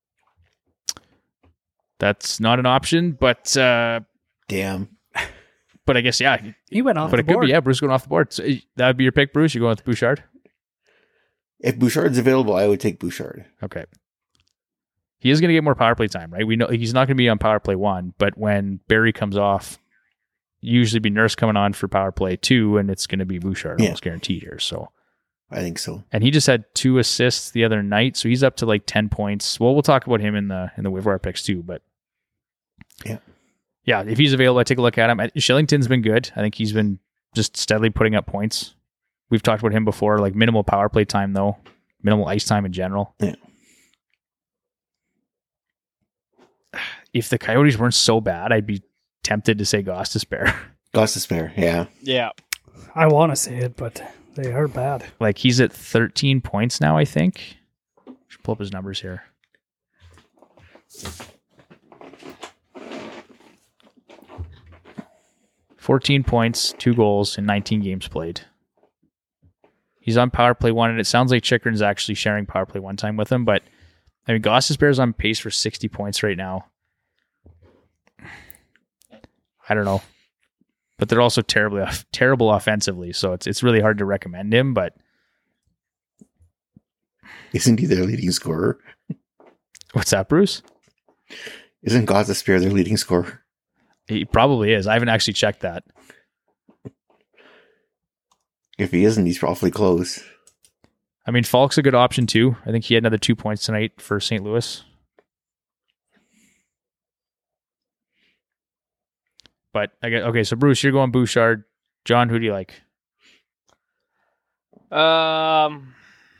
That's not an option, but uh, Damn. but I guess yeah. He went off But the it could board. be yeah. Bruce going off the board. So that would be your pick, Bruce. You going with Bouchard? If Bouchard's available, I would take Bouchard. Okay. He is going to get more power play time, right? We know he's not going to be on power play one, but when Barry comes off, usually be Nurse coming on for power play two, and it's going to be Bouchard Yeah. almost guaranteed here. So, I think so. and he just had two assists the other night, so he's up to like ten points. Well, we'll talk about him in the in the waiver wire picks too, but Yeah. yeah, if he's available, I take a look at him. Shillington's been good. I think he's been just steadily putting up points. We've talked about him before, like minimal power play time though, minimal ice time in general. Yeah. If the Coyotes weren't so bad, I'd be tempted to say Gostisbehere. Gostisbehere, yeah. Yeah. I want to say it, but they are bad. Like he's at thirteen points now, I think. Should pull up his numbers here. fourteen points, two goals in nineteen games played. He's on power play one, and it sounds like Chikrin's actually sharing power play one time with him, but I mean, Gostisbehere's on pace for sixty points right now. I don't know. But they're also terribly terrible offensively, so it's it's really hard to recommend him, but Isn't he their leading scorer? what's that, Bruce? Isn't Gostisbehere their leading scorer? He probably is. I haven't actually checked that. If he isn't, he's awfully close. I mean, Falk's a good option too. I think he had another two points tonight for Saint Louis. But I get okay. So Bruce, you're going Bouchard. John, who do you like? Um,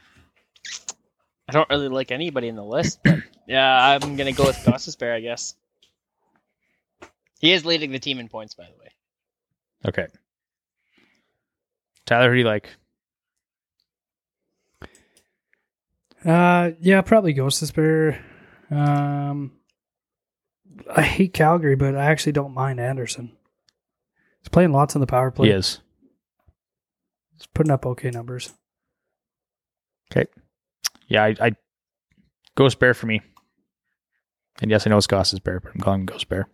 I don't really like anybody in the list, but yeah, I'm gonna go with Gostisbehere, I guess. He is leading the team in points, by the way. Okay. Tyler, who do you like? Uh, yeah, probably Ghost Despair. Um, I hate Calgary, but I actually don't mind Anderson. He's playing lots on the power play. He is. He's putting up okay numbers. Okay. Yeah, I, I Ghost Bear for me. And yes, I know it's Goss's Bear, but I'm calling him Ghost Bear.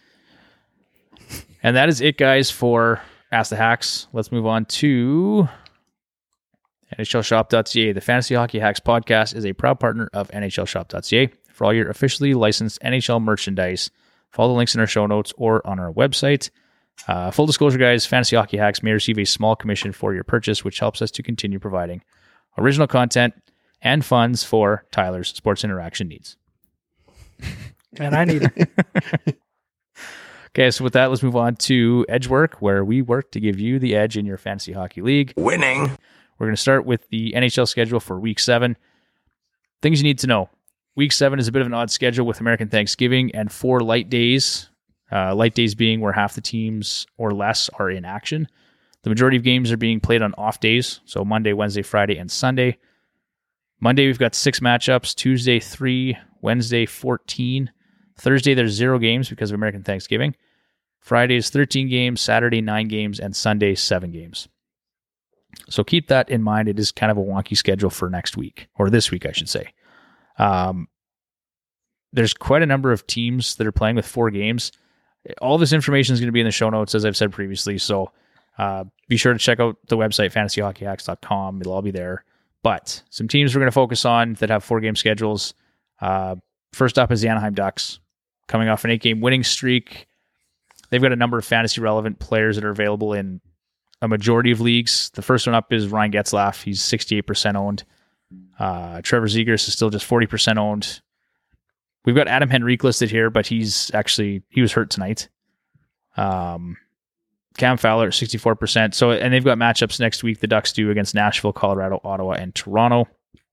And that is it, guys, for Ask the Hacks. Let's move on to N H L shop dot C A. The Fantasy Hockey Hacks podcast is a proud partner of N H L shop dot C A. For all your officially licensed N H L merchandise, follow the links in our show notes or on our website. Uh, full disclosure, guys, Fantasy Hockey Hacks may receive a small commission for your purchase, which helps us to continue providing original content and funds for Tyler's sports interaction needs. And I need it. Okay, so with that, let's move on to Edge Work, where we work to give you the edge in your fantasy hockey league. Winning. We're going to start with the N H L schedule for Week seven. Things you need to know. Week seven is a bit of an odd schedule with American Thanksgiving and four light days. Uh, light days being where half the teams or less are in action. The majority of games are being played on off days, so Monday, Wednesday, Friday, and Sunday. Monday, we've got six matchups. Tuesday, three. Wednesday, fourteen. Thursday, there's zero games because of American Thanksgiving. Friday is thirteen games. Saturday, nine games. And Sunday, seven games. So keep that in mind. It is kind of a wonky schedule for next week, or this week, I should say. Um, there's quite a number of teams that are playing with four games. All this information is going to be in the show notes, as I've said previously. So uh, be sure to check out the website, fantasy hockey hacks dot com. It'll all be there. But some teams we're going to focus on that have four-game schedules. Uh, first up is the Anaheim Ducks, coming off an eight-game winning streak. They've got a number of fantasy-relevant players that are available in a majority of leagues. The first one up is Ryan Getzlaf. He's sixty-eight percent owned. Uh, Trevor Zegras is still just forty percent owned. We've got Adam Henrique listed here, but he's actually, he was hurt tonight. Um, Cam Fowler, sixty-four percent. So, and they've got matchups next week. The Ducks do against Nashville, Colorado, Ottawa, and Toronto.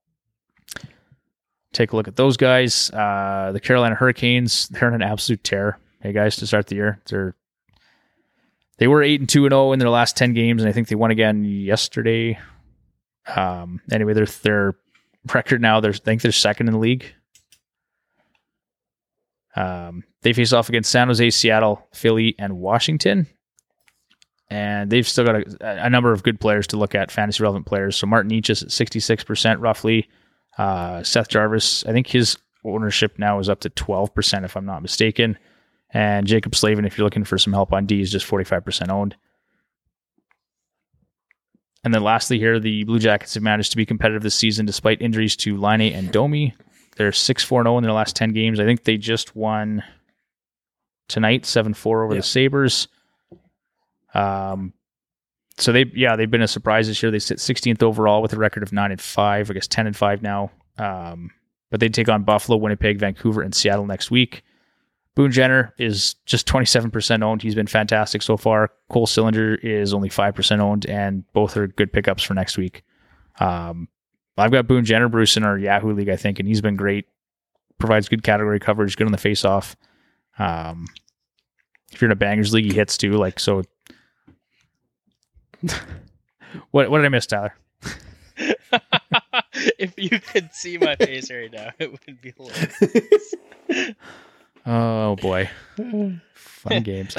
Take a look at those guys. Uh, the Carolina Hurricanes, they're on an absolute tear. Hey guys, to start the year, they're they were eight and two and zero in their last ten games, and I think they won again yesterday. Um, anyway, their their record now, they're I think they're second in the league. Um, they face off against San Jose, Seattle, Philly, and Washington, and they've still got a, a number of good players to look at, fantasy relevant players. So Martin Each is at sixty-six percent roughly. Uh, Seth Jarvis, I think his ownership now is up to twelve percent, if I'm not mistaken. And Jacob Slavin, if you're looking for some help on D, is just forty-five percent owned. And then lastly here, the Blue Jackets have managed to be competitive this season despite injuries to Laine and Domi. They're six four and oh in their last ten games. I think they just won tonight, seven four over yeah. the Sabres. Um, so they, yeah, they've been a surprise this year. They sit sixteenth overall with a record of nine and five, I guess ten and five now. Um, but they take on Buffalo, Winnipeg, Vancouver, and Seattle next week. Boone Jenner is just twenty-seven percent owned. He's been fantastic so far. Cole Sillinger is only five percent owned, and both are good pickups for next week. Um, I've got Boone Jenner, Bruce, in our Yahoo League, I think, and he's been great. Provides good category coverage, good on the face-off. Um, if you're in a Bangers League, he hits too. Like so. what what did I miss, Tyler? If you could see my face right now, it would be hilarious. Oh boy, fun games.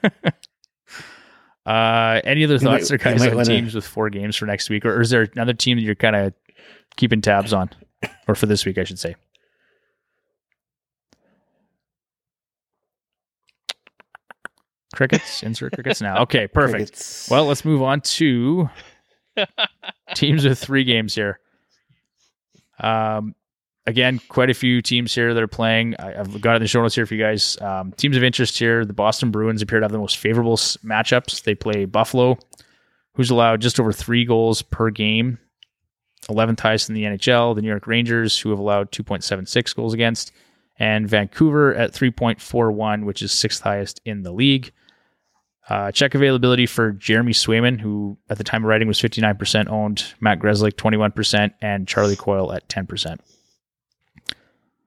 uh, any other thoughts, or guys, on wanna... teams with four games for next week, or, or is there another team that you're kind of keeping tabs on, or for this week, I should say? Crickets, insert crickets now. Okay, perfect. Crickets. Well, let's move on to teams with three games here. Um. Again, quite a few teams here that are playing. I, I've got it in the show notes here for you guys. Um, teams of interest here. The Boston Bruins appear to have the most favorable s- matchups. They play Buffalo, who's allowed just over three goals per game, eleventh highest in the N H L. The New York Rangers, who have allowed two point seven six goals against, and Vancouver at three point four one, which is sixth highest in the league. Uh, check availability for Jeremy Swayman, who at the time of writing was fifty-nine percent owned, Matt Grzelcyk twenty-one percent, and Charlie Coyle at ten percent.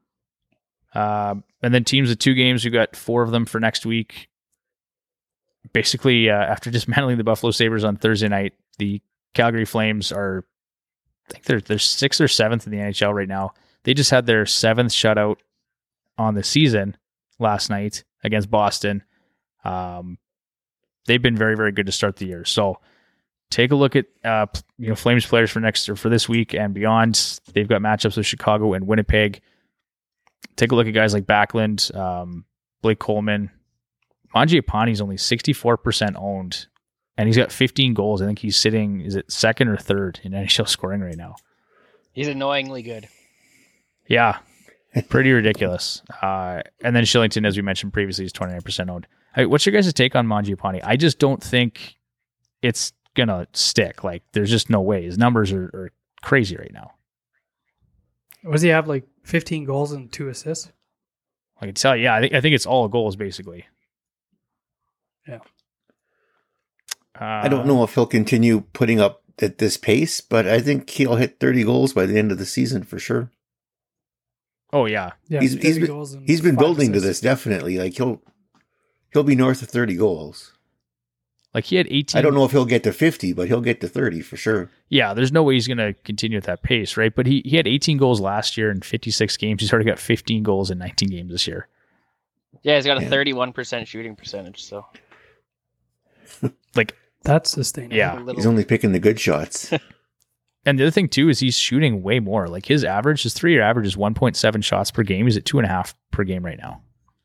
Uh, and then teams with two games, we've got four of them for next week. basically, uh, after dismantling the Buffalo Sabres on Thursday night, the Calgary Flames are, I think they're, they're sixth or seventh in the N H L right now. They just had their seventh shutout on the season last night against Boston. Um, they've been very, very good to start the year. So take a look at uh, you know Flames players for next or for this week and beyond. They've got matchups with Chicago and Winnipeg. Take a look at guys like Backlund, um, Blake Coleman. Mangiapane's only sixty-four percent owned, and he's got fifteen goals. I think he's sitting, is it second or third in N H L scoring right now? He's annoyingly good. Yeah, pretty ridiculous. Uh, and then Shillington, as we mentioned previously, is twenty-nine percent owned. Hey, what's your guys' take on Mangiapane? I just don't think it's going to stick. Like, there's just no way. His numbers are, are crazy right now. What does he have, like fifteen goals and two assists? I can tell you, yeah, I think, I think it's all goals, basically. Yeah. Uh, I don't know if he'll continue putting up at this pace, but I think he'll hit thirty goals by the end of the season for sure. Oh, yeah. Yeah, He's, he's thirty been, goals and he's been five building to assists. this, definitely. Like he'll he'll be north of thirty goals. Like, he had eighteen. I don't know if he'll get to fifty, but he'll get to thirty for sure. Yeah, there's no way he's going to continue at that pace, right? But he, he had eighteen goals last year in fifty-six games. He's already got fifteen goals in nineteen games this year. Yeah, he's got a Yeah. thirty-one percent shooting percentage. So Like, That's sustainable. yeah. a little- He's only picking the good shots. And the other thing, too, is he's shooting way more. Like, his average, his three-year average is one point seven shots per game. He's at two and a half per game right now.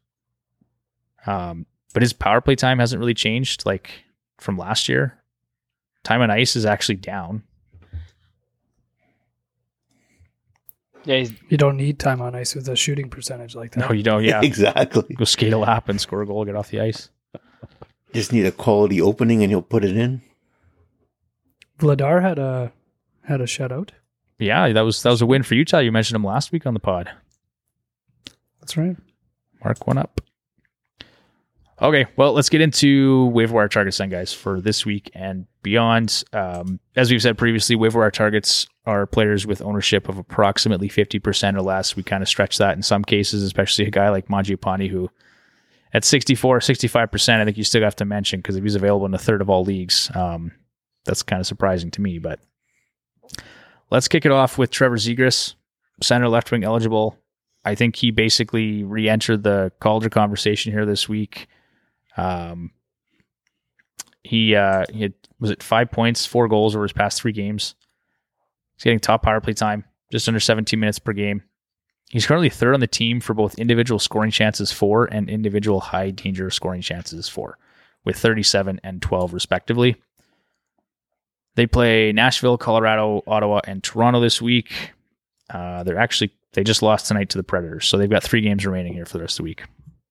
Um, but his power play time hasn't really changed, like, from last year. Time on ice is actually down. Yeah, he's, You don't need time on ice with a shooting percentage like that. No, you don't. Yeah. Exactly. Go skate a lap and score a goal, get off the ice. Just need a quality opening and he'll put it in. Vladar had a had a shutout. Yeah, that was that was a win for Utah. You mentioned him last week on the pod. That's right. Mark one up. Okay, well, let's get into waiver wire targets then, guys, for this week and beyond. Um, as we've said previously, waiver wire targets are players with ownership of approximately fifty percent or less. We kind of stretch that in some cases, especially a guy like Mangiapane, who at sixty-four, sixty-five percent, I think you still have to mention, because if he's available in a third of all leagues, um, that's kind of surprising to me. But let's kick it off with Trevor Zegras, center left wing eligible. I think he basically re-entered the Calder conversation here this week. Um, he, uh, he had, was it five points, four goals over his past three games. He's getting top power play time, just under seventeen minutes per game. He's currently third on the team for both individual scoring chances for and individual high danger scoring chances for, with thirty-seven and twelve respectively. They play Nashville, Colorado, Ottawa, and Toronto this week. Uh, they're actually, they just lost tonight to the Predators, so they've got three games remaining here for the rest of the week.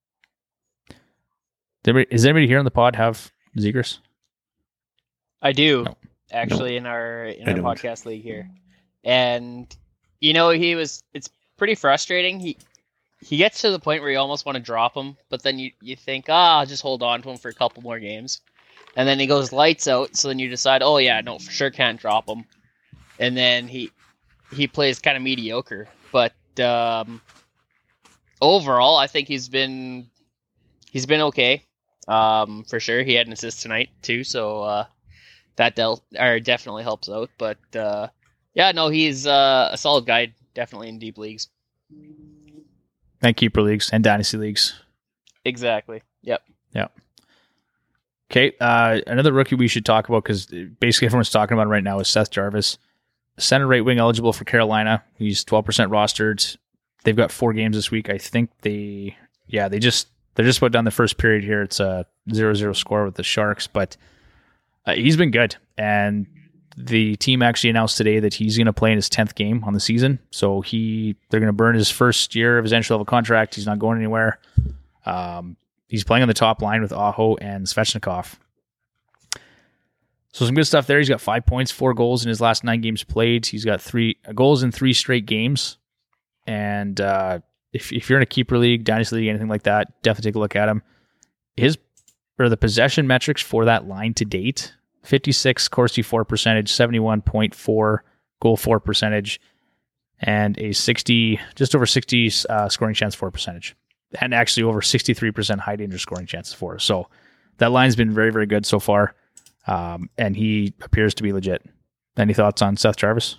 Does anybody, does anybody here on the pod have Zegras? I do No. actually in our in I our don't. podcast league here, and you know he was. It's pretty frustrating. He he gets to the point where you almost want to drop him, but then you you think, ah, I'll just hold on to him for a couple more games, and then he goes lights out. So then you decide, oh yeah, no, for sure can't drop him, and then he he plays kind of mediocre. But um, overall, I think he's been he's been okay. Um, for sure, he had an assist tonight too, so uh, that del- or definitely helps out. But uh, yeah, no, he's uh, a solid guy, definitely in deep leagues. And keeper leagues and dynasty leagues. Exactly. Yep. Okay, uh, another rookie we should talk about, because basically everyone's talking about him right now, is Seth Jarvis. Center right wing eligible for Carolina. He's twelve percent rostered. They've got four games this week. I think they, yeah, they just, they're just about done the first period here. It's a zero zero score with the Sharks, but uh, he's been good. And the team actually announced today that he's going to play in his tenth game on the season. So he, they're going to burn his first year of his entry level contract. He's not going anywhere. Um, he's playing on the top line with Aho and Svechnikov. So some good stuff there. He's got five points, four goals in his last nine games played. He's got three goals in three straight games. And uh, if if you're in a keeper league, dynasty league, anything like that, definitely take a look at him. His or the possession metrics for that line to date: fifty-six Corsi four percentage, seventy-one point four goal four percentage, and a sixty, just over sixty uh, scoring chance four percentage, and actually over sixty-three percent high danger scoring chances for. So that line's been very, very good so far. Um, and he appears to be legit. Any thoughts on Seth Jarvis?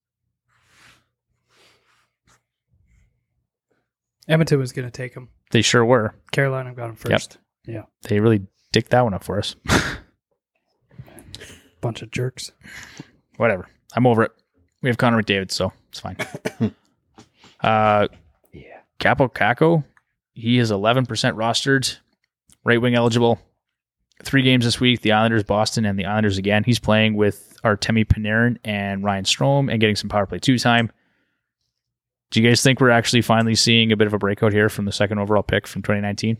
Edmonton was going to take him. They sure were. Carolina got him first. Yep. Yeah. They really dicked that one up for us. Bunch of jerks. Whatever. I'm over it. We have Connor McDavid, so it's fine. uh, Yeah. Capo Caco, he is eleven percent rostered, right wing eligible. Three games this week, the Islanders, Boston, and the Islanders again. He's playing with Artemi Panarin and Ryan Strome and getting some power play two time. Do you guys think we're actually finally seeing a bit of a breakout here from the second overall pick from twenty nineteen?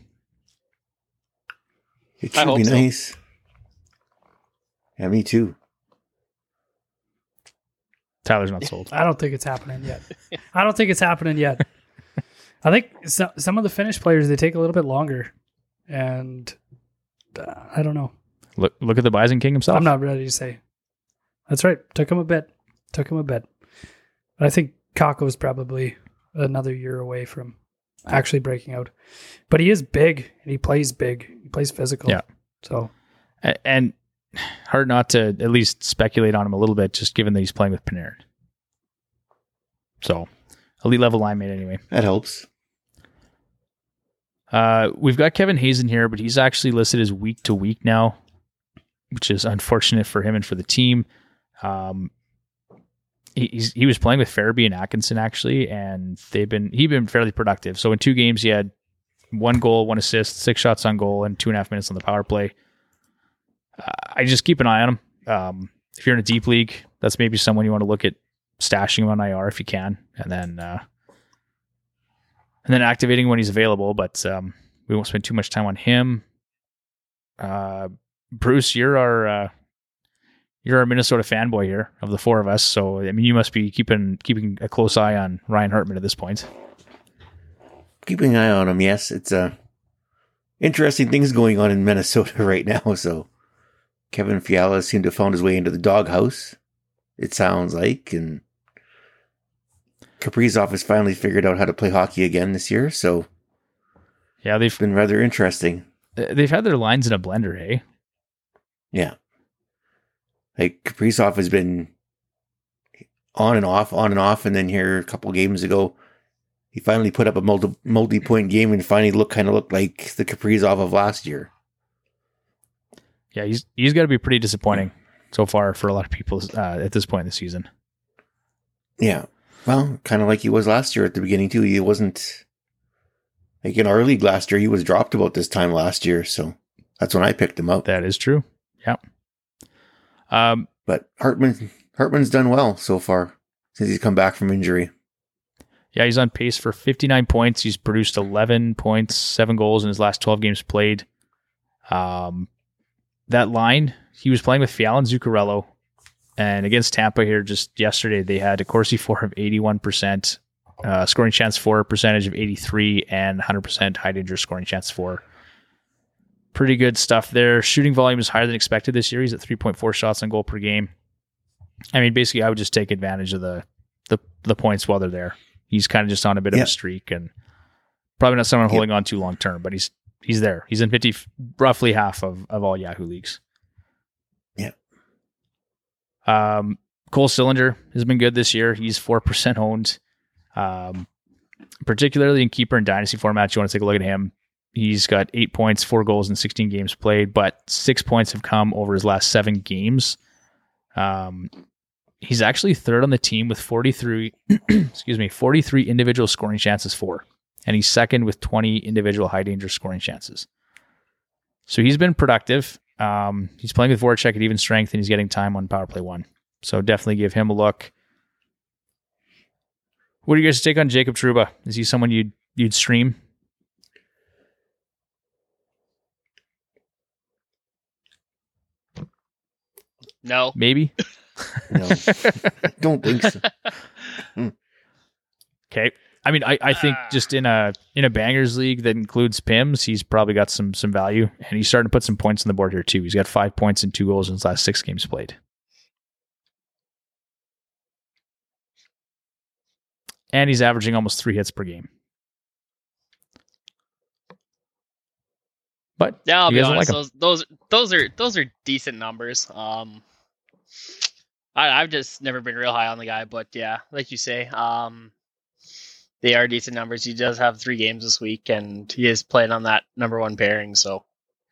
It I should hope be so. nice. Yeah, me too. Tyler's not sold. I don't think it's happening yet. I don't think it's happening yet. I think so, some of the Finnish players, they take a little bit longer. And uh, I don't know. Look look at the Bison King himself. I'm not ready to say. That's right. Took him a bit. Took him a bit. But I think Kakko's probably another year away from actually breaking out. But he is big, and he plays big. He plays physical. Yeah. So A- And hard not to at least speculate on him a little bit, just given that he's playing with Panarin. So, elite level line mate anyway. That helps. Uh, we've got Kevin Hazen here, but he's actually listed as week to week now, which is unfortunate for him and for the team. Um, he, he's, he was playing with Farabee and Atkinson actually, and they've been he'd been fairly productive. So in two games, he had one goal, one assist, six shots on goal, and two and a half minutes on the power play. Uh, I just keep an eye on him. Um, if you're in a deep league, that's maybe someone you want to look at stashing him on I R if you can, and then uh, and then activating when he's available. But um, we won't spend too much time on him. Uh, Bruce, you're our uh, you're our Minnesota fanboy here of the four of us. So I mean, you must be keeping keeping a close eye on Ryan Hartman at this point. Keeping an eye on him, yes. It's uh, interesting things going on in Minnesota right now. So Kevin Fiala seemed to have found his way into the doghouse, it sounds like. And Kaprizov has finally figured out how to play hockey again this year. So Yeah, they've it's been rather interesting. they've had their lines in a blender, hey? Yeah. Like Kaprizov has been on and off, on and off. And then here a couple games ago, he finally put up a multi, multi-point game and finally looked kind of looked like the Kaprizov of last year. Yeah, he's he's got to be pretty disappointing so far for a lot of people uh, at this point in the season. Yeah. Well, kind of like he was last year at the beginning, too. He wasn't, like in our league last year, he was dropped about this time last year. So that's when I picked him up. That is true. Yeah. Um, But Hartman, Hartman's done well so far since he's come back from injury. yeah, he's on pace for fifty-nine points. He's produced eleven points, seven goals in his last twelve games played. Um, that line, he was playing with Fiala and Zuccarello. And against Tampa here just yesterday, they had a Corsi for of eighty-one percent, uh, scoring chance for percentage of eighty-three, and one hundred percent high danger scoring chance for. Pretty good stuff there. Shooting volume is higher than expected this year. He's at three point four shots on goal per game. I mean, basically, I would just take advantage of the the, the points while they're there. He's kind of just on a bit of Yep. a streak, and probably not someone Yep. holding on too long term, but he's he's there. He's in fifty, roughly half of, of all Yahoo leagues. Yeah. Um, Cole Sillinger has been good this year. He's four percent owned. Um, particularly in keeper and dynasty formats, you want to take a look at him. He's got eight points, four goals in sixteen games played, but six points have come over his last seven games. Um, he's actually third on the team with forty-three, excuse me, forty-three individual scoring chances for, and he's second with twenty individual high danger scoring chances. So he's been productive. Um, he's playing with Voracek at even strength, and he's getting time on power play one. So definitely give him a look. What do you guys take on Jacob Trouba? Is he someone you'd you'd stream? No. Maybe. No, I don't think so. Okay. I mean, I, I think Ah. just in a in a bangers league that includes P I Ms, he's probably got some some value, and he's starting to put some points on the board here too. He's got five points and two goals in his last six games played, and he's averaging almost three hits per game. But Yeah, I'll you be guys don't honest. like him. those, those those are those are decent numbers. Um, I, I've just never been real high on the guy, but yeah, like you say, um, they are decent numbers. He does have three games this week, and he is playing on that number one pairing. So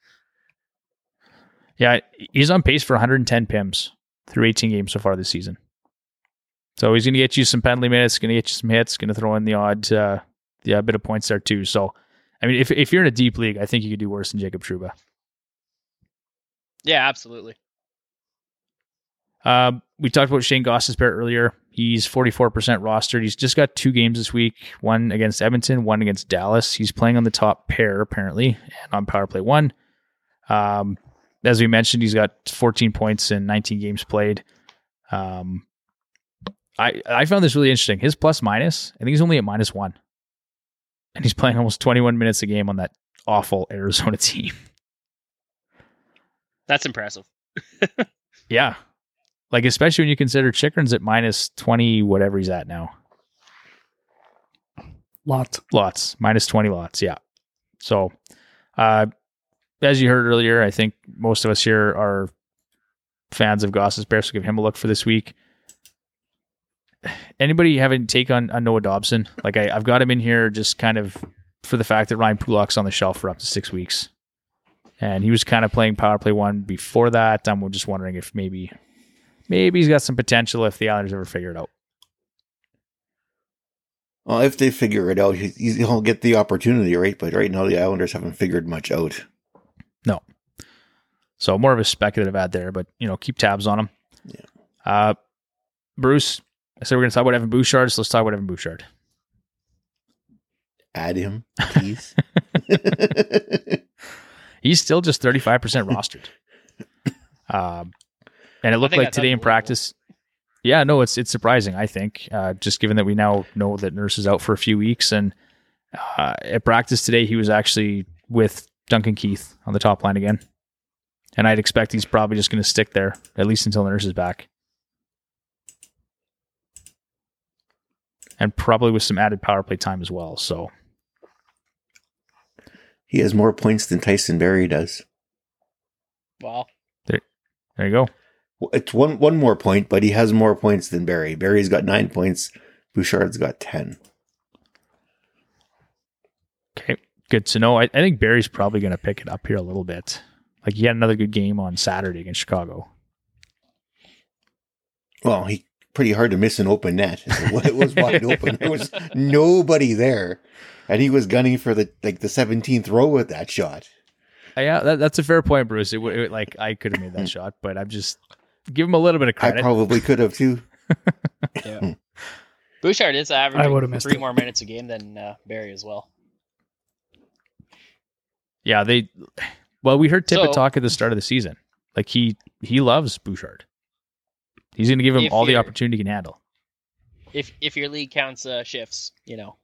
Yeah, he's on pace for one hundred ten P I Ms through eighteen games so far this season. So he's going to get you some penalty minutes, going to get you some hits, going to throw in the odd, uh, the odd bit of points there too. So, I mean, if if you're in a deep league, I think you could do worse than Jacob Trouba. yeah, absolutely. Um, we talked about Shane Gostisbehere earlier. He's forty-four percent rostered. He's just got two games this week, one against Edmonton, one against Dallas. He's playing on the top pair, apparently, and on power play one. Um, as we mentioned, he's got fourteen points in nineteen games played. Um, I, I found this really interesting. His plus minus, I think he's only at minus one. And he's playing almost twenty-one minutes a game on that awful Arizona team. That's impressive. Yeah. Like, especially when you consider Chikrin's at minus twenty, whatever he's at now. Lots. Lots. Minus twenty lots. Yeah. So, uh, as you heard earlier, I think most of us here are fans of Gostisbehere, so give him a look for this week. Anybody have any take on, on Noah Dobson? Like, I, I've got him in here just kind of for the fact that Ryan Pulak's on the shelf for up to six weeks. And he was kind of playing power play one before that. I'm just wondering if maybe maybe he's got some potential if the Islanders ever figure it out. Well, if they figure it out, he- he'll get the opportunity, right? But right now, the Islanders haven't figured much out. No. So more of a speculative ad there, but, you know, keep tabs on him. Yeah. Uh, Bruce, I said we're going to talk about Evan Bouchard, so let's talk about Evan Bouchard. Add him, please. He's still just thirty-five percent rostered. Um, and it looked think like that's today in unbelievable. practice. Yeah, no, it's it's surprising, I think, uh, just given that we now know that Nurse is out for a few weeks. And uh, at practice today, he was actually with Duncan Keith on the top line again. And I'd expect he's probably just going to stick there, at least until Nurse is back. And probably with some added power play time as well. So He has more points than Tyson Berry does. Wow. there you go. It's one one more point, but he has more points than Berry. Berry's got nine points. Bouchard's got ten. Okay, good to know. I, I think Barry's probably going to pick it up here a little bit. Like, he had another good game on Saturday against Chicago. Well, he pretty hard to miss an open net. It was wide open. There was nobody there, and he was gunning for the like the seventeenth row with that shot. Uh, yeah, that, that's a fair point, Bruce. It, would it, like I could have made that shot, but I'm just give him a little bit of I credit. probably could have too. Yeah. Bouchard is I averaging would've missed three it. more minutes a game than uh, Barry as well. Yeah, they. Well, we heard Tippett So- talk at the start of the season. Like he he loves Bouchard. He's going to give him If all the you're- opportunity he can handle. If if your league counts uh, shifts, you know.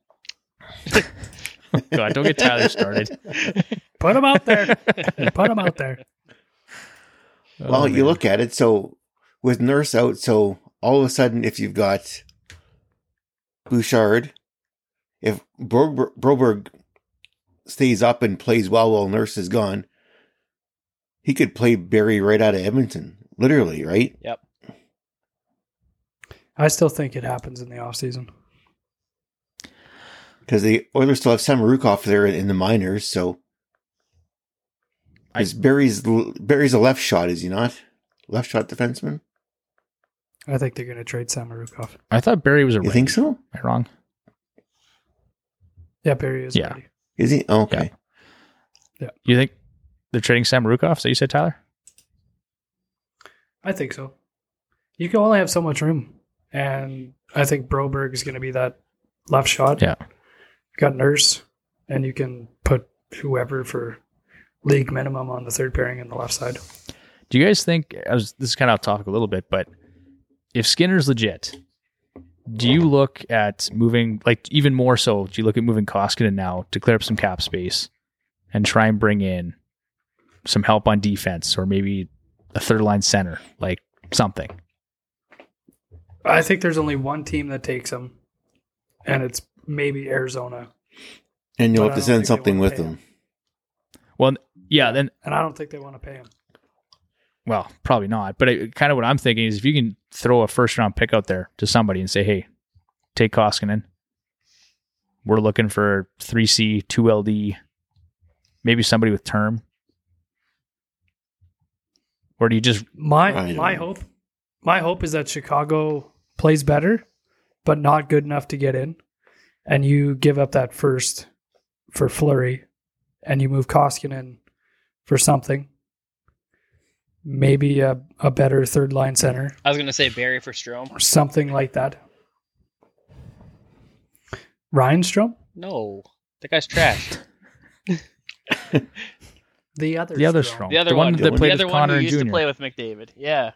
God, don't get Tyler started. Put him out there. Put him out there. Well, Oh, you man. look at it. So with Nurse out, so all of a sudden, if you've got Bouchard, if Broberg, Broberg stays up and plays well while Nurse is gone, he could play Barry right out of Edmonton, literally, right? Yep. I still think it happens in the offseason. Because the Oilers still have Samorukov there in the minors, so I- is Barry's Barry's a left shot, is he not? Left shot defenseman? I think they're going to trade Samorukov. I thought Barry was a. You think so? Am I wrong? Yeah, Barry is Yeah. ready. Is he? Okay. You think they're trading Sam Rukov? So you said, Tyler? I think so. You can only have so much room. And I think Broberg is going to be that left shot. Yeah. Got Nurse, and you can put whoever for league minimum on the third pairing in the left side. Do you guys think, I was, this is kind of off topic a little bit, but if Skinner's legit, do you look at moving, like even more so, do you look at moving Koskinen now to clear up some cap space and try and bring in some help on defense or maybe a third line center, like something? I think there's only one team that takes him, and it's maybe Arizona. And you'll But have to I don't send think they something wanna with pay them. Well, Yeah, then And I don't think they want to pay him. well, probably not. But it, kind of what I'm thinking is if you can throw a first round pick out there to somebody and say, hey, take Koskinen. We're looking for three C, two L D, maybe somebody with term. Or do you just My I my don't know. hope my hope is that Chicago plays better, but not good enough to get in. And you give up that first for Fleury and you move Koskinen for something. Maybe a, a better third line center I was gonna say Barry for Strome. or something like that. Ryan Strome? No, that guy's trash. The other the other Strome. strong? The other the one, one, that the played the with other one Connor who and used Junior. to play with McDavid. Yeah,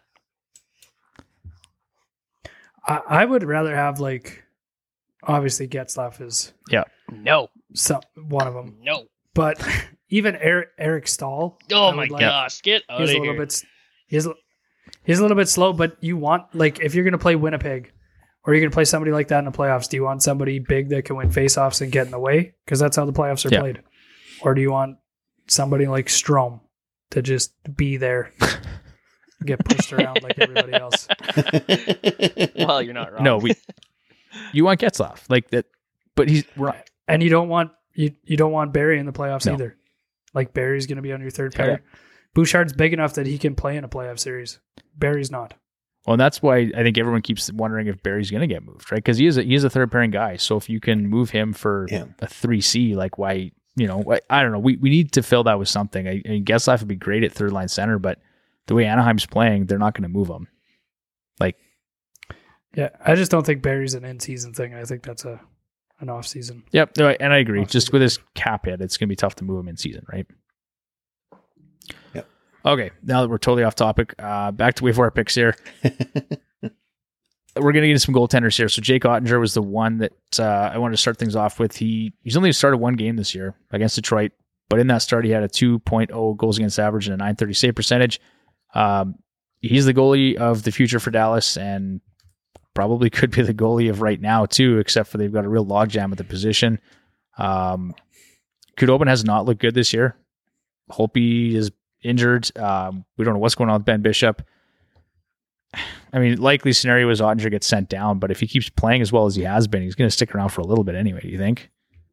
I, I would rather have like obviously Getzlaff is no, some one of them, no. but even Eric Eric Stahl. Oh I my would like- gosh, get out He's of a little here. bit. He's he's a little bit slow, but you want like if you're gonna play Winnipeg, or you're gonna play somebody like that in the playoffs. Do you want somebody big that can win faceoffs and get in the way? Because that's how the playoffs are Yeah. played. Or do you want somebody like Strome to just be there, get pushed around like everybody else? Well, you're not wrong. No, we. You want Getzlaff like that, but he's we're, And you don't want you you don't want Barry in the playoffs No. either. Like Barry's gonna be on your third Yeah. pair. Bouchard's big enough that he can play in a playoff series. Barry's not. well. And that's why I think everyone keeps wondering if Barry's going to get moved, right? Because he is a, he is a third pairing guy. So if you can move him for Yeah. a three C, like why you know I, I don't know. We we need to fill that with something. I, I mean, Getzlaff would be great at third line center, but the way Anaheim's playing, they're not going to move him. Like Yeah, I just don't think Barry's an in-season thing. I think that's a an off-season. Yep, no, and I agree. Oh, Just so- with his cap hit, it's going to be tough to move him in season, right? Yep. Okay, now that we're totally off topic, uh, back to wait for our picks here. We're going to get into some goaltenders here. So Jake Ottinger was the one that uh, I wanted to start things off with. He he's only started one game this year against Detroit, but in that start he had a two point oh goals against average and a nine thirty save percentage. Um, he's the goalie of the future for Dallas, and probably could be the goalie of right now too, except for they've got a real logjam at the position. Um, Khudobin has not looked good this year. Holtby is injured. Um, we don't know what's going on with Ben Bishop. I mean, likely scenario is Ottinger gets sent down, but if he keeps playing as well as he has been, he's going to stick around for a little bit anyway. Do you think?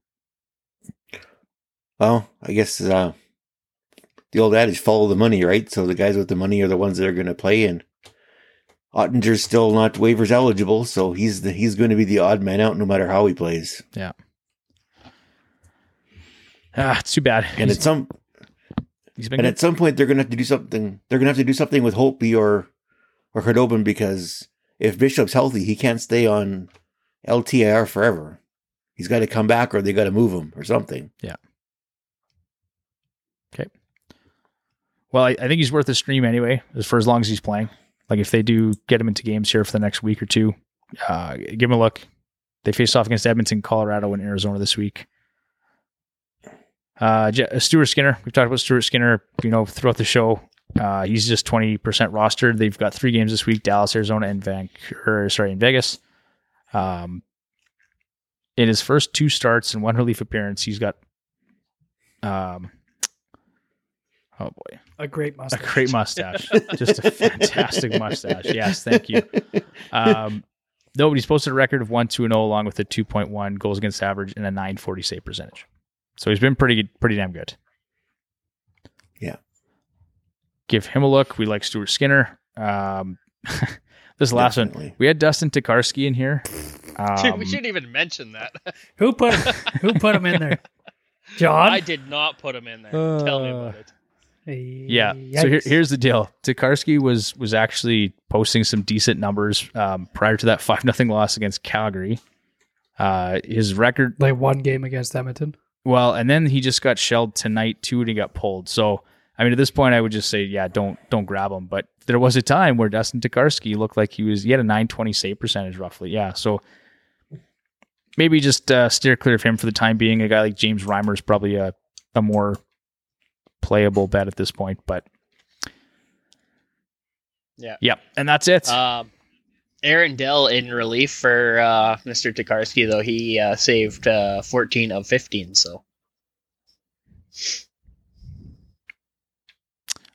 Well, I guess uh, the old adage, follow the money, right? So the guys with the money are the ones that are going to play, and Ottinger's still not waivers eligible, so he's the, he's going to be the odd man out no matter how he plays. Yeah. Ah, it's too bad. And he's, at some he's been and good. at some point they're going to have to do something. They're going to have to do something with Holtby or or Khudobin, because if Bishop's healthy, he can't stay on L T I R forever. He's got to come back, or they got to move him or something. Well, I, I think he's worth a stream anyway, as for as long as he's playing. Like if they do get him into games here for the next week or two, uh, give him a look. They face off against Edmonton, Colorado, and Arizona this week. Uh, Je- Stuart Skinner. We've talked about Stuart Skinner, you know, throughout the show. Uh, he's just twenty percent rostered. They've got three games this week: Dallas, Arizona, and Vancouver. Sorry, in Vegas. Um, in his first two starts and one relief appearance, he's got, um, oh boy, A great a mustache. great mustache, just a fantastic mustache. Yes, thank you. Um, no, but he's posted a record of one, two, and zero, along with a two point one goals against average and a nine forty save percentage. So he's been pretty, pretty damn good. Yeah. Give him a look. We like Stuart Skinner. Um, this last Definitely. one, we had Dustin Tokarski in here. Dude, Um, we shouldn't even mention that. Who put who put him in there? John. I did not put him in there. Tell me about it. Yeah. So here, Yikes. here's the deal. Tokarski was was actually posting some decent numbers um, prior to that five nothing loss against Calgary. Uh, his record, like one game against Edmonton. well, and then he just got shelled tonight too, and he got pulled. So I mean, at this point, I would just say, yeah, don't don't grab him. But there was a time where Dustin Tokarski looked like he was he had a nine twenty save percentage roughly. Yeah. So maybe just uh, steer clear of him for the time being. A guy like James Reimer is probably a a more playable bet at this point, but Yeah. yep, and that's it. Um, Aaron Dell in relief for uh, Mister Tokarski, though he uh, saved uh, fourteen of fifteen. So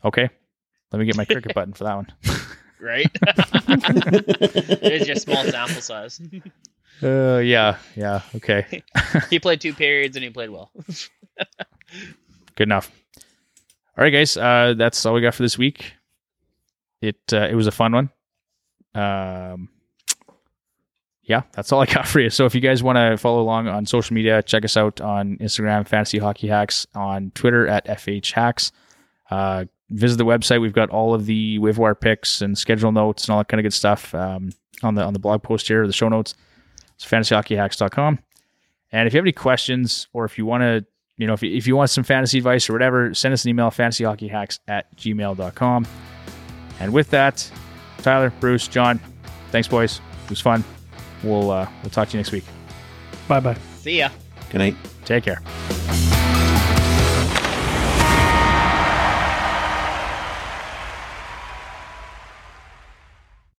Okay. Let me get my cricket button for that one. Right? There's your small sample size. Uh, yeah, yeah, okay. He played two periods and he played well. Good enough. All right, guys. Uh, that's all we got for this week. It uh, it was a fun one. Um, yeah, that's all I got for you. So if you guys want to follow along on social media, check us out on Instagram, Fantasy Hockey Hacks, on Twitter at F H Hacks. Uh, visit the website. We've got all of the waiver wire picks and schedule notes and all that kind of good stuff um, on the on the blog post here, the show notes. It's fantasy hockey hacks dot com. And if you have any questions or if you want to, you know, if you, if you want some fantasy advice or whatever, send us an email, fantasy hockey hacks at gmail dot com. And with that, Tyler, Bruce, John, thanks, boys. It was fun. We'll uh, we'll talk to you next week. Bye bye. See ya. Good night. Take care.